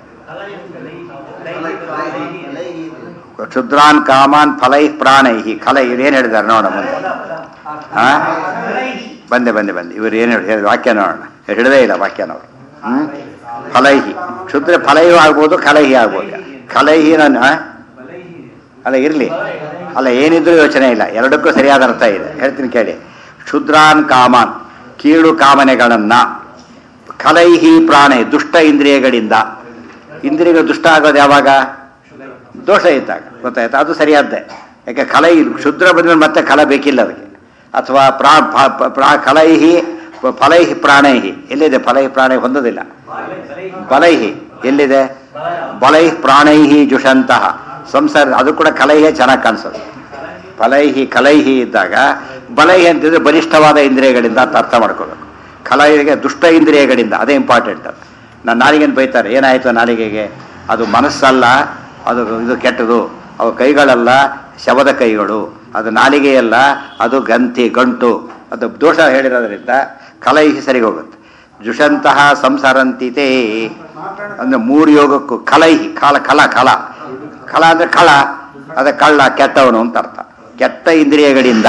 ಕ್ಷುದ್ರಾನ್ ಕಾಮಾನ್ ಫಲೈ ಪ್ರಾಣೈಹಿ ಕಲೈ ಇವ್ರು ಏನು ಹೇಳಿದ್ದಾರೆ ನೋಡೋಣ ಮುಂದೆ. ಹಾ ಬಂದೆ ಬಂದೆ ಬಂದೆ ಇವ್ರು ಏನು ಹೇಳಿ ವಾಕ್ಯ ನೋಡೋಣ. ಹಿಡದೇ ಇಲ್ಲ ವಾಕ್ಯನವರು. ಹ್ಮ್ ಫಲೈಹಿ ಕ್ಷುದ್ರ ಫಲೈಹಿ ಆಗ್ಬೋದು, ಕಲೈಹಿ ಆಗ್ಬೋದು. ಕಲೈಹಿ ನಾನು ಅಲ್ಲ ಇರಲಿ ಅಲ್ಲ ಏನಿದ್ರು ಯೋಚನೆ ಇಲ್ಲ, ಎರಡಕ್ಕೂ ಸರಿಯಾದ ಅರ್ಥ ಇದೆ. ಹೇಳ್ತೀನಿ ಕೇಳಿ. ಕ್ಷುದ್ರಾನ್ ಕಾಮಾನ್ ಕೀಳು ಕಾಮನೆಗಳನ್ನ, ಕಲೈಹಿ ಪ್ರಾಣ ದುಷ್ಟ ಇಂದ್ರಿಯಗಳಿಂದ. ಇಂದ್ರಿಯಗಳು ದುಷ್ಟ ಆಗೋದು ಯಾವಾಗ? ದೋಷ ಇದ್ದಾಗ. ಗೊತ್ತಾಯ್ತಾ? ಅದು ಸರಿಯಾದ್ದೆ. ಯಾಕೆ ಕಲೈ ಕ್ಷುದ್ರ ಬಂದ್ಮೇಲೆ ಮತ್ತೆ ಕಲ ಬೇಕಿಲ್ಲ ಅದಕ್ಕೆ. ಅಥವಾ ಪ್ರಾ ಪ್ರಾ ಕಲೈಹಿ ಫಲೈಹಿ ಪ್ರಾಣೈಹಿ ಎಲ್ಲಿದೆ? ಫಲೈಹಿ ಪ್ರಾಣೈಹಿ ಹೊಂದೋದಿಲ್ಲ. ಬಲೈಹಿ ಎಲ್ಲಿದೆ? ಬಲೈಹಿ ಪ್ರಾಣೈಹಿ ಜುಷಂತಹ ಸಂಸಾರ. ಅದು ಕೂಡ ಕಲೈಹಿ ಚೆನ್ನಾಗಿ ಕಾಣಿಸೋದು. ಫಲೈಹಿ ಕಲೈಹಿ ಇದ್ದಾಗ ಬಲೈಹಿ ಅಂತಿದ್ರೆ ಬಲಿಷ್ಠವಾದ ಇಂದ್ರಿಯಗಳಿಂದ ಅಂತ ಅರ್ಥ ಮಾಡ್ಕೋಬೇಕು. ಕಲೈಹಿಗೆ ದುಷ್ಟ ಇಂದ್ರಿಯಗಳಿಂದ, ಅದೇ ಇಂಪಾರ್ಟೆಂಟ್. ನಾನು ನಾಲಿಗೆಯನ್ನು ಬೈತಾರೆ, ಏನಾಯಿತು ನಾಲಿಗೆಗೆ? ಅದು ಮನಸ್ಸಲ್ಲ, ಅದು ಇದು ಕೆಟ್ಟದು. ಅವು ಕೈಗಳಲ್ಲ, ಶವದ ಕೈಗಳು. ಅದು ನಾಲಿಗೆಯಲ್ಲ, ಅದು ಗಂತಿ ಗಂಟು. ಅದು ದೋಷ ಹೇಳಿರೋದ್ರಿಂದ ಕಲೈಹಿ ಸರಿಗೆ ಹೋಗುತ್ತೆ. ಜುಷಂತಹ ಸಂಸರಂತಿತೇ ಅಂದರೆ ಮೂರು ಯೋಗಕ್ಕೂ ಕಲೈಹಿ ಕಾಲ ಕಲ ಕಲ ಕಲ ಅಂದರೆ ಕಳ, ಅದೇ ಕಳ್ಳ ಕೆಟ್ಟವನು ಅಂತ ಅರ್ಥ. ಕೆಟ್ಟ ಇಂದ್ರಿಯಗಳಿಂದ,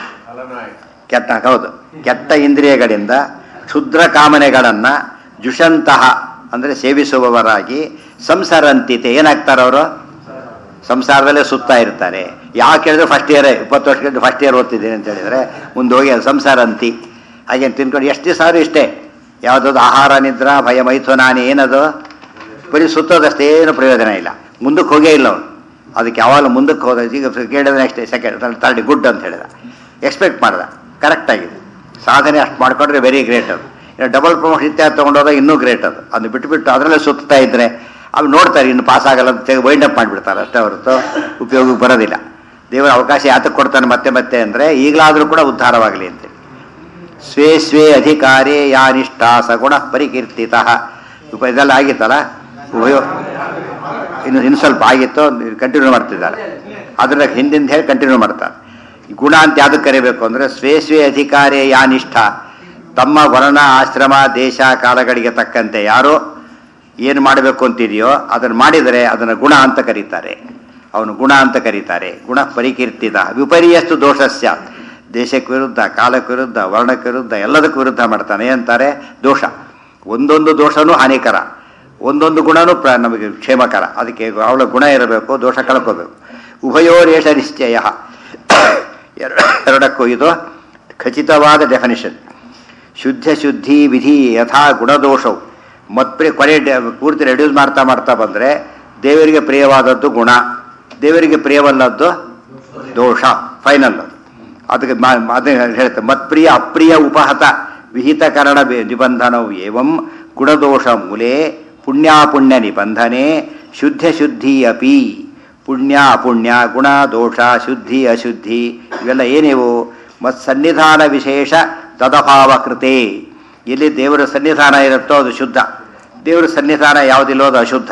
ಕೆಟ್ಟ ಹೌದು ಕೆಟ್ಟ ಇಂದ್ರಿಯಗಳಿಂದ ಕ್ಷುದ್ರ ಕಾಮನೆಗಳನ್ನು ಜುಷಂತಹ ಅಂದರೆ ಸೇವಿಸುವವರಾಗಿ ಸಂಸಾರಂತಿತೆ ಏನಾಗ್ತಾರವರು? ಸಂಸಾರದಲ್ಲೇ ಸುತ್ತಾ ಇರ್ತಾರೆ. ಯಾವ ಕೇಳಿದ್ರೆ ಫಸ್ಟ್ ಇಯರೇ, ಇಪ್ಪತ್ತು ವರ್ಷ ಕೇಳಿದ್ರೆ ಫಸ್ಟ್ ಇಯರ್ ಓದ್ತಿದ್ದೀನಿ ಅಂತ ಹೇಳಿದರೆ ಮುಂದೆ ಹೋಗಿ ಅದು ಸಂಸಾರಂತಿ. ಹಾಗೇನು ತಿನ್ಕೊಂಡು ಎಷ್ಟು ದಿವಸ ಆದರೂ ಇಷ್ಟೇ. ಯಾವುದಾದ್ರು ಆಹಾರ ನಿದ್ರಾ ಭಯ ಮೈಥುನಾನಿ ಏನದು? ಬರೀ ಸುತ್ತೋದಷ್ಟೇ, ಏನು ಪ್ರಯೋಜನ ಇಲ್ಲ. ಮುಂದಕ್ಕೆ ಹೋಗೇ ಇಲ್ಲ ಅವನು. ಅದಕ್ಕೆ ಯಾವಾಗ ಮುಂದಕ್ಕೆ ಹೋದ, ಈಗ ಕೇಳಿದ್ರೆ ನೆಕ್ಸ್ಟ್ ಸೆಕೆಂಡ್ ತರ್ಡ್ ಗುಡ್ ಅಂತ ಹೇಳಿದ, ಎಕ್ಸ್ಪೆಕ್ಟ್ ಮಾಡ್ದ, ಕರೆಕ್ಟಾಗಿದೆ. ಸಾಧನೆ ಅಷ್ಟು ಮಾಡ್ಕೊಂಡ್ರೆ ವೆರಿ ಗ್ರೇಟ್. ಅದು ಇನ್ನು ಡಬಲ್ ಪ್ರಮೋಷನ್ ಇತ್ಯಾದಿ ತೊಗೊಂಡೋದಾಗ ಇನ್ನೂ ಗ್ರೇಟ್. ಅದು ಅದನ್ನು ಬಿಟ್ಟುಬಿಟ್ಟು ಅದರಲ್ಲೇ ಸುತ್ತಾ ಇದ್ದರೆ ಅವ್ರು ನೋಡ್ತಾರೆ ಇನ್ನು ಪಾಸ್ ಆಗಲ್ಲ ಅಂತ ವೈಂಡ್ ಅಪ್ ಮಾಡಿಬಿಡ್ತಾರೆ ಅಷ್ಟೇ ಹೊರತು ಉಪಯೋಗಕ್ಕೆ ಬರೋದಿಲ್ಲ. ದೇವರ ಅವಕಾಶ ಯಾತಕ್ಕೆ ಕೊಡ್ತಾನೆ ಮತ್ತೆ ಮತ್ತೆ ಅಂದರೆ ಈಗಲಾದರೂ ಕೂಡ ಉದ್ಧಾರವಾಗಲಿ ಅಂತೇಳಿ. ಸ್ವೇ ಸ್ವೇ ಅಧಿಕಾರೇ ಯಾ ನಿಷ್ಠಾ ಸಗುಣ ಪರಿಕೀರ್ತಿತ. ಇದೆಲ್ಲ ಆಗಿತ್ತಲ್ಲ, ಉಪಯೋಗ ಇನ್ನು ಇನ್ನು ಸ್ವಲ್ಪ ಆಗಿತ್ತು, ಕಂಟಿನ್ಯೂ ಮಾಡ್ತಿದ್ದಾರೆ. ಅದನ್ನ ಹಿಂದಿಂದ ಹೇಳಿ ಕಂಟಿನ್ಯೂ ಮಾಡ್ತಾರೆ. ಗುಣ ಅಂತ ಯಾವ್ದಕ್ಕೆ ಕರಿಬೇಕು ಅಂದರೆ ಸ್ವೇ ಸ್ವೇ ಅಧಿಕಾರೇ ಯಾ ನಿಷ್ಠಾ, ತಮ್ಮ ವರ್ಣ ಆಶ್ರಮ ದೇಶ ಕಾಲಗಳಿಗೆ ತಕ್ಕಂತೆ ಯಾರು ಏನು ಮಾಡಬೇಕು ಅಂತಿದೆಯೋ ಅದನ್ನು ಮಾಡಿದರೆ ಅದನ್ನು ಗುಣ ಅಂತ ಕರೀತಾರೆ. ಅವನು ಗುಣ ಅಂತ ಕರೀತಾರೆ. ಗುಣ ಪರಿಕೀರ್ತಿತ ವಿಪರ್ಯಸ್ತು ದೋಷಸ್ಯ, ದೇಶಕ್ಕೆ ವಿರುದ್ಧ, ಕಾಲಕ್ಕೆ ವಿರುದ್ಧ, ವರ್ಣಕ್ಕೆ ವಿರುದ್ಧ, ಎಲ್ಲದಕ್ಕೂ ವಿರುದ್ಧ ಮಾಡ್ತಾನೆ ಅಂತಾರೆ ದೋಷ. ಒಂದೊಂದು ದೋಷನೂ ಹಾನಿಕರ, ಒಂದೊಂದು ಗುಣನೂ ಪ್ರ ನಮಗೆ ಕ್ಷೇಮಕರ. ಅದಕ್ಕೆ ಅವಳ ಗುಣ ಇರಬೇಕು, ದೋಷ ಕಳ್ಕೋಬೇಕು. ಉಭಯೋರೇಷ ನಿಶ್ಚಯ, ಎರಡಕ್ಕೂ ಇದು ಖಚಿತವಾದ ಡೆಫಿನಿಷನ್. ಶುದ್ಧ ಶುದ್ಧಿ ವಿಧಿ ಯಥಾ ಗುಣದೋಷವು ಮತ್ಪ್ರಿಯ ಕೊನೆ ಪೂರ್ತಿ ರೆಡ್ಯೂಸ್ ಮಾಡ್ತಾ ಮಾಡ್ತಾ ಬಂದರೆ ದೇವರಿಗೆ ಪ್ರಿಯವಾದದ್ದು ಗುಣ, ದೇವರಿಗೆ ಪ್ರಿಯವಲ್ಲದ್ದು ದೋಷ, ಫೈನಲ್. ಅದು ಅದಕ್ಕೆ ಅದೇ ಹೇಳ್ತೆ ಮತ್ಪ್ರಿಯ ಅಪ್ರಿಯ ಉಪಹತ ವಿಹಿತಕರಣ ನಿಬಂಧನವು ಏವಂ ಗುಣದೋಷ ಮೂಲೆ ಪುಣ್ಯಾಪುಣ್ಯ ನಿಬಂಧನೆ ಶುದ್ಧ ಶುದ್ಧಿ ಅಪಿ. ಪುಣ್ಯ ಅಪುಣ್ಯ, ಗುಣ ದೋಷ, ಶುದ್ಧಿ ಅಶುದ್ಧಿ ಇವೆಲ್ಲ ಏನಿವು? ಮತ್ ಸನ್ನಿಧಾನ ವಿಶೇಷ ತದಭಾವ ಕೃತೆ. ಎಲ್ಲಿ ದೇವರ ಸನ್ನಿಧಾನ ಇರುತ್ತೋ ಅದು ಶುದ್ಧ, ದೇವರ ಸನ್ನಿಧಾನ ಯಾವುದಿಲ್ಲೋ ಅದು ಅಶುದ್ಧ.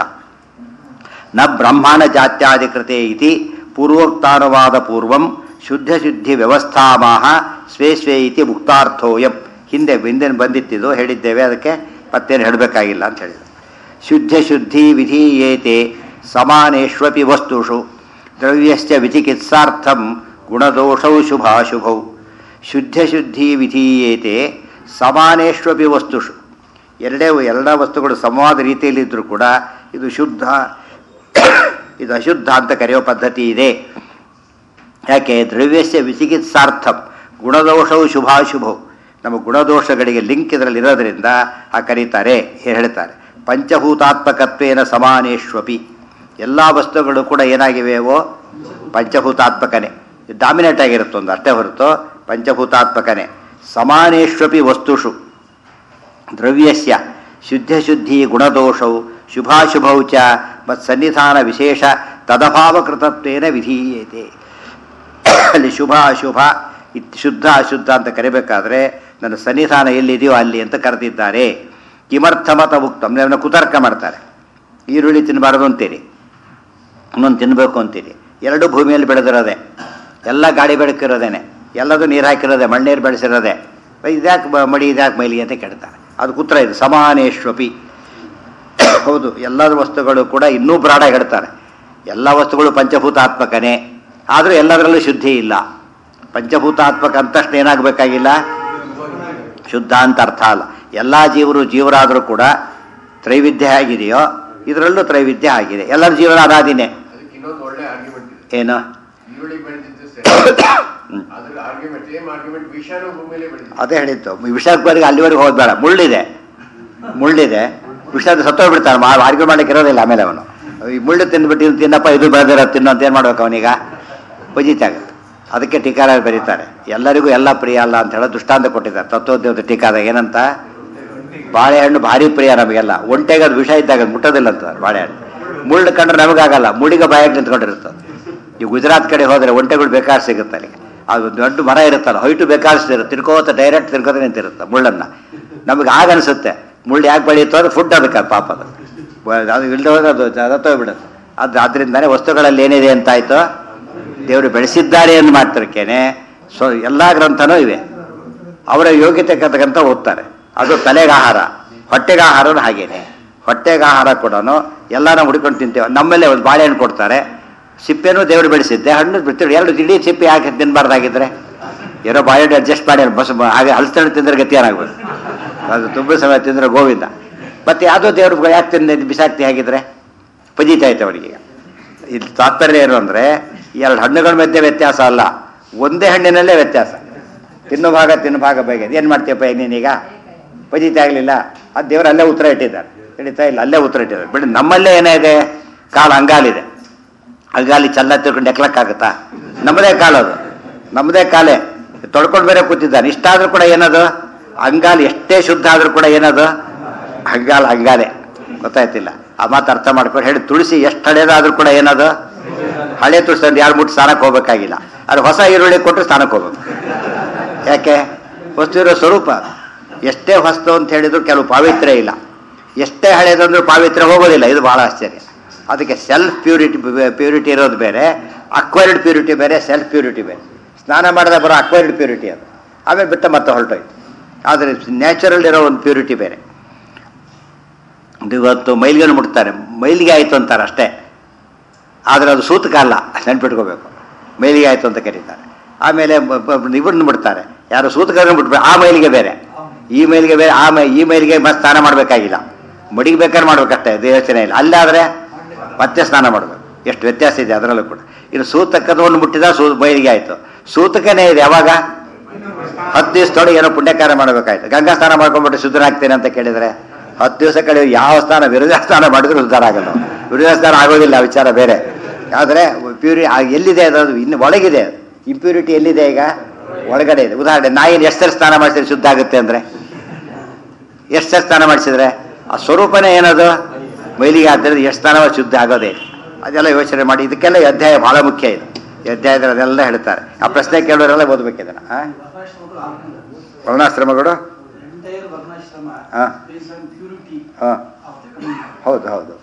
ನ ಬ್ರಹ್ಮಾಂಡ ಜಾತ್ಯಾಧಿಕೃತೆ ಇತಿ ಪೂರ್ವೋಕ್ತಾನುವಾದ ಪೂರ್ವಂ ಶುದ್ಧ ಶುದ್ಧಿ ವ್ಯವಸ್ಥಾಮಾಹ ಸ್ವೇ ಸ್ವೇ ಇತಿ ಮುಕ್ತಾರ್ಥೋಯಂ. ಹಿಂದೆ ಹಿಂದೆ ಬಂದಿತ್ತಿದ್ದು ಹೇಳಿದ್ದೇವೆ, ಅದಕ್ಕೆ ಮತ್ತೇನು ಹೇಳಬೇಕಾಗಿಲ್ಲ ಅಂತ ಹೇಳಿದರು. ಶುದ್ಧ ಶುದ್ಧಿ ವಿಧೀಯೇತೆ ಸಮಾನೇಶ್ವಪಿ ವಸ್ತುಷು ದ್ರವ್ಯಶ್ಚ ವಿಚಿಕಿತ್ಸಾರ್ಥಂ ಗುಣದೋಷೌ ಶುಭಾಶುಭೌ. ಶುದ್ಧ ಶುದ್ಧಿ ವಿಧೀಯೇತೆ ಸಮಾನೇಶ್ವಪಿ ವಸ್ತುಷು. ಎರಡೇ ಎಲ್ಲ ವಸ್ತುಗಳು ಸಮವಾದ ರೀತಿಯಲ್ಲಿದ್ದರೂ ಕೂಡ ಇದು ಶುದ್ಧ ಇದು ಅಶುದ್ಧ ಅಂತ ಕರೆಯೋ ಪದ್ಧತಿ ಇದೆ. ಯಾಕೆ? ದ್ರವ್ಯಸ್ಯ ವಿಚಿಕಿತ್ಸಾರ್ಥಂ ಗುಣದೋಷವು ಶುಭಾಶುಭವು. ನಮ್ಮ ಗುಣದೋಷಗಳಿಗೆ ಲಿಂಕ್ ಇದರಲ್ಲಿ ಇರೋದರಿಂದ ಆ ಕರೀತಾರೆ ಹೇಳ್ತಾರೆ. ಪಂಚಭೂತಾತ್ಮಕತ್ವೇನ ಸಮಾನೇಶ್ವಪಿ. ಎಲ್ಲ ವಸ್ತುಗಳು ಕೂಡ ಏನಾಗಿವೆಯೋ ಪಂಚಭೂತಾತ್ಮಕನೇ, ಡಾಮಿನೇಟ್ ಆಗಿರುತ್ತೆ ಒಂದು ಅಷ್ಟೇ ಹೊರತು ಪಂಚಭೂತಾತ್ಮಕನೇ. ಸಮಾನೇಶ್ವಪಿ ವಸ್ತುಷು ದ್ರವ್ಯಸ್ಯ ಶುದ್ಧ ಶುದ್ಧಿ ಗುಣದೋಷವು ಶುಭಾಶುಭೌ ಚ ಮತ್ ಸನ್ನಿಧಾನ ವಿಶೇಷ ತದಭಾವಕೃತತ್ವೇನ ವಿಧೀಯತೆ. ಅಲ್ಲಿ ಶುಭ ಅಶುಭ ಇತ್ ಶುದ್ಧ ಅಶುದ್ಧ ಅಂತ ಕರಿಬೇಕಾದ್ರೆ ನನ್ನ ಸನ್ನಿಧಾನ ಎಲ್ಲಿದೆಯೋ ಅಲ್ಲಿ ಅಂತ ಕರೆದಿದ್ದಾರೆ. ಕಿಮರ್ಥಮತ ಉಕ್ತಂ, ನನ್ನ ಕುತರ್ಕ ಮಾಡ್ತಾರೆ. ಈರುಳ್ಳಿ ತಿನ್ನಬಾರದು ಅಂತೀರಿ, ಇನ್ನೊಂದು ತಿನ್ನಬೇಕು ಅಂತೀರಿ. ಎರಡು ಭೂಮಿಯಲ್ಲಿ ಬೆಳೆದಿರೋದೆ, ಎಲ್ಲ ಗಾಳಿ ಬೆಳಕಿರೋದೇನೆ, ಎಲ್ಲದೂ ನೀರು ಹಾಕಿರೋದೆ, ಮಣ್ಣೀರು ಬೆಳೆಸಿರೋದೆ. ಇದ್ಯಾಕೆ ಮಡಿ ಇದ್ಯಾಕೆ ಮೈಲಿಗೆ ಅಂತ ಕೇಳ್ತಾರೆ. ಅದು ಕುತ್ರ ಇದು ಸಮಾನೇಶ್ವಪಿ. ಹೌದು, ಎಲ್ಲರ ವಸ್ತುಗಳು ಕೂಡ ಇನ್ನೂ ಬ್ರಾಡಾಗಿ ಹೇಳ್ತಾರೆ. ಎಲ್ಲ ವಸ್ತುಗಳು ಪಂಚಭೂತಾತ್ಮಕನೇ, ಆದರೂ ಎಲ್ಲದರಲ್ಲೂ ಶುದ್ಧಿ ಇಲ್ಲ. ಪಂಚಭೂತಾತ್ಮಕ ಅಂತಷ್ಟು ಏನಾಗಬೇಕಾಗಿಲ್ಲ, ಶುದ್ಧ ಅಂತ ಅರ್ಥ ಅಲ್ಲ. ಎಲ್ಲ ಜೀವರು ಜೀವರಾದರೂ ಕೂಡ ತ್ರೈವಿಧ್ಯ ಆಗಿದೆಯೋ ಇದರಲ್ಲೂ ತ್ರೈವಿಧ್ಯ ಆಗಿದೆ. ಎಲ್ಲರ ಜೀವನ ಅನಾದಿನೇ. ಏನು ಅದೇ ಹೇಳಿತ್ತು, ವಿಷಕ್ಕೆ ಅಲ್ಲಿವರೆಗೆ ಹೋಗ್ಬೇಡ. ಮುಳ್ಳಿದೆ ಮುಳ್ಳಿದೆ ವಿಷದ ಸತ್ತೋಗ್ಬಿಡ್ತಾನೆ, ಆರ್ಗ್ಯೂ ಮಾಡ್ಲಿಕ್ಕೆ ಇರೋದಿಲ್ಲ. ಆಮೇಲೆ ಅವನು ಈ ಮುಳ್ಳು ತಿಂದ್ಬಿಟ್ಟು ತಿನ್ನಪ್ಪ ಇದು ಬೆಳೆದಿರೋ ತಿನ್ನು ಅಂತ ಏನು ಮಾಡ್ಬೇಕು ಅವನೀಗ? ಪಜಿತ ಆಗುತ್ತೆ. ಅದಕ್ಕೆ ಟೀಕಾರ ಬರೀತಾರೆ ಎಲ್ಲರಿಗೂ ಎಲ್ಲ ಪ್ರಿಯ ಅಲ್ಲ ಅಂತ ಹೇಳೋ ದೃಷ್ಟಾಂತ ಕೊಟ್ಟಿದ್ದಾರೆ ತತ್ವೋದ್ಯೋಗ ಟೀಕಾದಾಗ. ಏನಂತ? ಬಾಳೆಹಣ್ಣು ಭಾರಿ ಪ್ರಿಯ ನಮಗೆಲ್ಲ, ಒಂಟೆಗೆ ಅದು ವಿಷ ಇದ್ದಾಗ ಮುಟ್ಟೋದಿಲ್ಲ ಅಂತ ಬಾಳೆಹಣ್ಣು. ಮುಳ್ಳು ಕಂಡ್ರೆ ನಮಗಾಗಲ್ಲ, ಮುಳಿಗೆ ಬಾಯಾಗಿ ನಿಂತ್ಕೊಂಡಿರ್ತದೆ. ಈ ಗುಜರಾತ್ ಕಡೆ ಹೋದರೆ ಒಂಟೆಗಳು ಬೇಕಾದ್ರೆ ಸಿಗುತ್ತೆ ಅಲ್ಲಿ. ಅದು ದೊಡ್ಡ ಮರ ಇರುತ್ತಲ್ಲ, ಹೈಟು ಬೇಕಾದಷ್ಟಿರುತ್ತೆ, ತಿರ್ಕೋತ ಡೈರೆಕ್ಟ್ ತಿರ್ಕೋತ ನಿಂತಿರುತ್ತೆ ಮುಳ್ಳನ್ನು. ನಮಗೆ ಆಗ ಅನಿಸುತ್ತೆ ಮುಳ್ಳು ಯಾಕೆ ಬೆಳೆಯುತ್ತೋ ಅದು ಫುಡ್ ಅದಕ್ಕೆ ಪಾಪ ಅದು ಅದು ಇಲ್ಲದೆ ಹೋದ್ರೆ ಅದು ಅದತ್ತೋಗ್ಬಿಡುತ್ತೆ. ಅದು ಅದರಿಂದನೇ ವಸ್ತುಗಳಲ್ಲಿ ಏನಿದೆ ಅಂತಾಯ್ತು, ದೇವರು ಬೆಳೆಸಿದ್ದಾರೆ ಎಂದು ಮಾತ್ರಕ್ಕೇನೆ ಸೊ ಎಲ್ಲ ಗ್ರಂಥನೂ ಇವೆ. ಅವರ ಯೋಗ್ಯತೆ ಕತಕ್ಕಂತ ಓದ್ತಾರೆ. ಅದು ತಲೆಗೆ ಆಹಾರ, ಹೊಟ್ಟೆಗೆ ಆಹಾರನೂ ಹಾಗೇನೆ. ಹೊಟ್ಟೆಗೆ ಆಹಾರ ಕೂಡ ಎಲ್ಲ ನಾವು ಹುಡ್ಕೊಂಡು ತಿಂತೇವೆ. ನಮ್ಮಲ್ಲೇ ಒಂದು ಬಾಳೆಹಣ್ಣು ಕೊಡ್ತಾರೆ, ಸಿಪ್ಪೆನೂ ದೇವರು ಬೆಳೆಸಿದ್ದೆ, ಹಣ್ಣು ಬಿಡ್ತೀವಿ. ಎರಡು ಇಡೀ ಸಿಪ್ಪೆ ಯಾಕೆ ತಿನ್ನಬಾರ್ದಾಗಿದ್ರೆ? ಏನೋ ಬಾಳೆಹಣ್ಣು ಅಡ್ಜಸ್ಟ್ ಮಾಡಿ ಬಸ್ ಹಾಗೆ ಹಲಸಣ್ಣು ತಿಂದರೆ ಗತಿ ಏನಾಗ್ಬೋದು? ಅದು ತುಂಬ ಸಮಯ ತಿಂದರೆ ಗೋವಿಂದ. ಮತ್ತು ಯಾವುದೋ ದೇವ್ರು ಯಾಕೆ ತಿಂದ ಬಿಸಾಕ್ತಿ ಆಗಿದ್ರೆ ಪಜೀತಾಯ್ತು ಅವನಿಗೆ. ಇದು ತಾತ್ಪರ್ಯ ಏನು ಅಂದರೆ ಎರಡು ಹಣ್ಣುಗಳ ಮಧ್ಯೆ ವ್ಯತ್ಯಾಸ ಅಲ್ಲ, ಒಂದೇ ಹಣ್ಣಿನಲ್ಲೇ ವ್ಯತ್ಯಾಸ. ತಿನ್ನೋ ಭಾಗ ತಿನ್ನೋ ಭಾಗ ಬಗ್ಗೆ ಏನು ಮಾಡ್ತೀಯಪ್ಪ ನೀನೀಗ? ಪಜೀತಿ ಆಗಲಿಲ್ಲ, ಅದು ದೇವರು ಅಲ್ಲೇ ಉತ್ತರ ಇಟ್ಟಿದ್ದಾರೆ. ಹಿಡಿತಾ ಇಲ್ಲ, ಅಲ್ಲೇ ಉತ್ತರ ಇಟ್ಟಿದ್ದಾರೆ. ಬಿಡಿ ನಮ್ಮಲ್ಲೇ ಏನಿದೆ, ಕಾಲು ಅಂಗಾಲಿದೆ. ಅಂಗಾಲಿ ಚಲ್ಲ ತಿಳ್ಕೊಂಡು ಎಕ್ಲಕ್ಕಾಗುತ್ತಾ? ನಮ್ಮದೇ ಕಾಲದು, ನಮ್ಮದೇ ಕಾಲೇ ತೊಳ್ಕೊಂಡು ಬೇರೆ ಕೂತಿದ್ದಾನೆ. ಇಷ್ಟಾದರೂ ಕೂಡ ಏನದು ಅಂಗಾಲಿ, ಎಷ್ಟೇ ಶುದ್ಧ ಆದರೂ ಕೂಡ ಏನದು ಅಂಗಾಲ ಅಂಗಾಲೆ. ಗೊತ್ತಾಯ್ತಿಲ್ಲ? ಆ ಮಾತು ಅರ್ಥ ಮಾಡ್ಕೊಂಡು ಹೇಳಿ. ತುಳಸಿ ಎಷ್ಟು ಹಳೇದಾದ್ರೂ ಕೂಡ ಏನದು ಹಳೆ ತುಳಸಿ ಅಂದ್ರೆ ಎರಡು ಮುಟ್ಟು ಸ್ನಾನಕ್ಕೆ ಹೋಗ್ಬೇಕಾಗಿಲ್ಲ. ಅದು ಹೊಸ ಈರುಳ್ಳಿ ಕೊಟ್ಟರೆ ಸ್ನಾನಕ್ಕೆ ಹೋಗ್ಬೇಕು. ಯಾಕೆ? ವಸ್ತು ಇರೋ ಸ್ವರೂಪ. ಎಷ್ಟೇ ಹೊಸ್ತು ಅಂತ ಹೇಳಿದ್ರು ಕೆಲವು ಪಾವಿತ್ರ್ಯ ಇಲ್ಲ, ಎಷ್ಟೇ ಹಳೇದಂದ್ರೂ ಪಾವಿತ್ರ್ಯ ಹೋಗೋದಿಲ್ಲ. ಇದು ಬಹಳ ಆಶ್ಚರ್ಯ. ಅದಕ್ಕೆ ಸೆಲ್ಫ್ ಪ್ಯೂರಿಟಿ ಪ್ಯೂರಿಟಿ ಇರೋದು ಬೇರೆ, ಅಕ್ವೈರ್ಡ್ ಪ್ಯೂರಿಟಿ ಬೇರೆ, ಸೆಲ್ಫ್ ಪ್ಯೂರಿಟಿ ಬೇರೆ. ಸ್ನಾನ ಮಾಡಿದ ಬರೋ ಅಕ್ವೈರ್ಡ್ ಪ್ಯೂರಿಟಿ ಅದು, ಆಮೇಲೆ ಬಿಟ್ಟ ಮತ್ತೆ ಹೊರಟೋಯ್ತು. ಆದರೆ ನ್ಯಾಚುರಲ್ ಇರೋ ಒಂದು ಪ್ಯೂರಿಟಿ ಬೇರೆ. ಇವತ್ತು ಮೈಲಿಗೆನು ಮುಟ್ತಾರೆ, ಮೈಲಿಗೆ ಆಯಿತು ಅಂತಾರೆ ಅಷ್ಟೇ, ಆದರೆ ಅದು ಸೂತಕ ಅಲ್ಲ, ನೆನ್ಪಿಟ್ಕೋಬೇಕು. ಮೈಲಿಗೆ ಆಯಿತು ಅಂತ ಕರೀತಾರೆ. ಆಮೇಲೆ ಇವ್ರನ್ನ ಬಿಡ್ತಾರೆ, ಯಾರು ಸೂತಕರನ್ನು ಬಿಟ್ಬಿಟ್ಟು ಆ ಮೈಲಿಗೆ ಬೇರೆ, ಈ ಮೈಲಿಗೆ ಬೇರೆ. ಆ ಮೈ ಈ ಮೈಲಿಗೆ ಮತ್ತೆ ಸ್ನಾನ ಮಾಡಬೇಕಾಗಿಲ್ಲ, ಮಡಿಗೆ ಬೇಕಾದ್ರೆ ಮಾಡ್ಬೇಕಷ್ಟೇ, ದೇವಸ್ಥಾನ ಇಲ್ಲ. ಅಲ್ಲಾದರೆ ಮತ್ತೆ ಸ್ನಾನ ಮಾಡಬೇಕು. ಎಷ್ಟು ವ್ಯತ್ಯಾಸ ಇದೆ ಅದರಲ್ಲೂ ಕೂಡ. ಇನ್ನು ಸೂತಕದವನ್ನು ಮುಟ್ಟಿದ ಸೂ ಮೈಲಿಗೆ ಆಯಿತು. ಸೂತಕನೇ ಇದೆ ಯಾವಾಗ? ಹತ್ತು ದಿವಸದೊಳಗೆ ಏನೋ ಪುಣ್ಯಕಾರ ಮಾಡಬೇಕಾಯ್ತು. ಗಂಗಾ ಸ್ನಾನ ಮಾಡ್ಕೊಂಡ್ಬಿಟ್ಟು ಶುದ್ಧರಾಗ್ತೇನೆ ಅಂತ ಕೇಳಿದರೆ ಹತ್ತು ದಿವಸ ಕಡೆ ಯಾವ ಸ್ನಾನ ವಿರೋಧ ಸ್ನಾನ ಮಾಡಿದ್ರು ಉದ್ಧಾರ ಆಗಲ್ಲ. ವಿರೋಧ ಸ್ನಾನ ಆಗೋದಿಲ್ಲ, ವಿಚಾರ ಬೇರೆ. ಆದರೆ ಪ್ಯೂರಿ ಎಲ್ಲಿದೆ ಅದು? ಇನ್ನು ಒಳಗಿದೆ. ಇಂಪ್ಯೂರಿಟಿ ಎಲ್ಲಿದೆ? ಈಗ ಒಳಗಡೆ ಇದೆ. ಉದಾಹರಣೆ, ನಾಯಿನ ಎಷ್ಟು ಸರಿ ಸ್ನಾನ ಮಾಡಿಸಿದ್ರೆ ಶುದ್ಧ ಆಗುತ್ತೆ ಅಂದರೆ? ಎಷ್ಟು ಸರಿ ಸ್ನಾನ ಮಾಡಿಸಿದ್ರೆ ಆ ಸ್ವರೂಪನೇ ಏನದು? ಮೈಲಿಗೆ ಆದ್ದರಿಂದ ಎಷ್ಟು ಸ್ನಾನ ಶುದ್ಧ ಆಗೋದೇ. ಅದೆಲ್ಲ ಯೋಚನೆ ಮಾಡಿ. ಇದಕ್ಕೆಲ್ಲ ಅಧ್ಯಾಯ ಬಹಳ ಮುಖ್ಯ ಇದೆ. ಈ ಅಧ್ಯಾಯದಲ್ಲಿ ಅದೆಲ್ಲ ಹೇಳ್ತಾರೆ. ಆ ಪ್ರಶ್ನೆ ಕೇಳೋರೆಲ್ಲ ಓದಬೇಕಿದೆ. ಹಾಂ, ವರ್ಣಾಶ್ರಮಗಳು. ಹಾಂ ಹಾಂ, ಹೌದು ಹೌದು,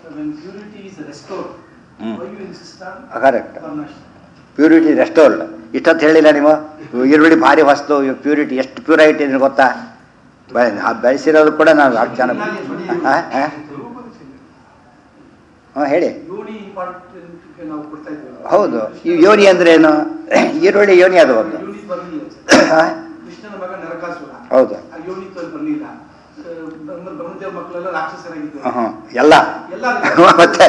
ಹ್ಞೂ ಕರೆಕ್ಟ್. Purity restored. ಇಷ್ಟೊತ್ತು ಹೇಳಿಲ್ಲ ನೀವು? ಈರುಳ್ಳಿ ಭಾರಿ ಹೊಸ್ತು, ಪ್ಯೂರಿಟಿ ಎಷ್ಟು ಪ್ಯೂರೈಟಿ ನಿಮ್ಗೆ ಗೊತ್ತಾ? ಬೆಳೆಸಿರೋದು ಕೂಡ ನಾವು ಅಷ್ಟು ಚೆನ್ನಾಗಿ. ಹಾಂ ಹಾಂ ಹಾಂ ಹೇಳಿ. ಹೌದು, ಈ ಯೋನಿ ಅಂದ್ರೆ ಏನು? ಈರುಳ್ಳಿ ಯೋನಿ ಅದು ಒಂದು. ಮಗ ನರಕಾಸುರ. ಹೌದು. ಯೋನಿತ್ವದಲ್ಲಿ ಬರಲಿಲ್ಲ. ಬ್ರಹ್ಮದೇವ ಮಕ್ಕಳೆಲ್ಲ ರಾಕ್ಷಸರಾಗಿದ್ದಾರೆ. ಎಲ್ಲ ಎಲ್ಲ ಮತ್ತೆ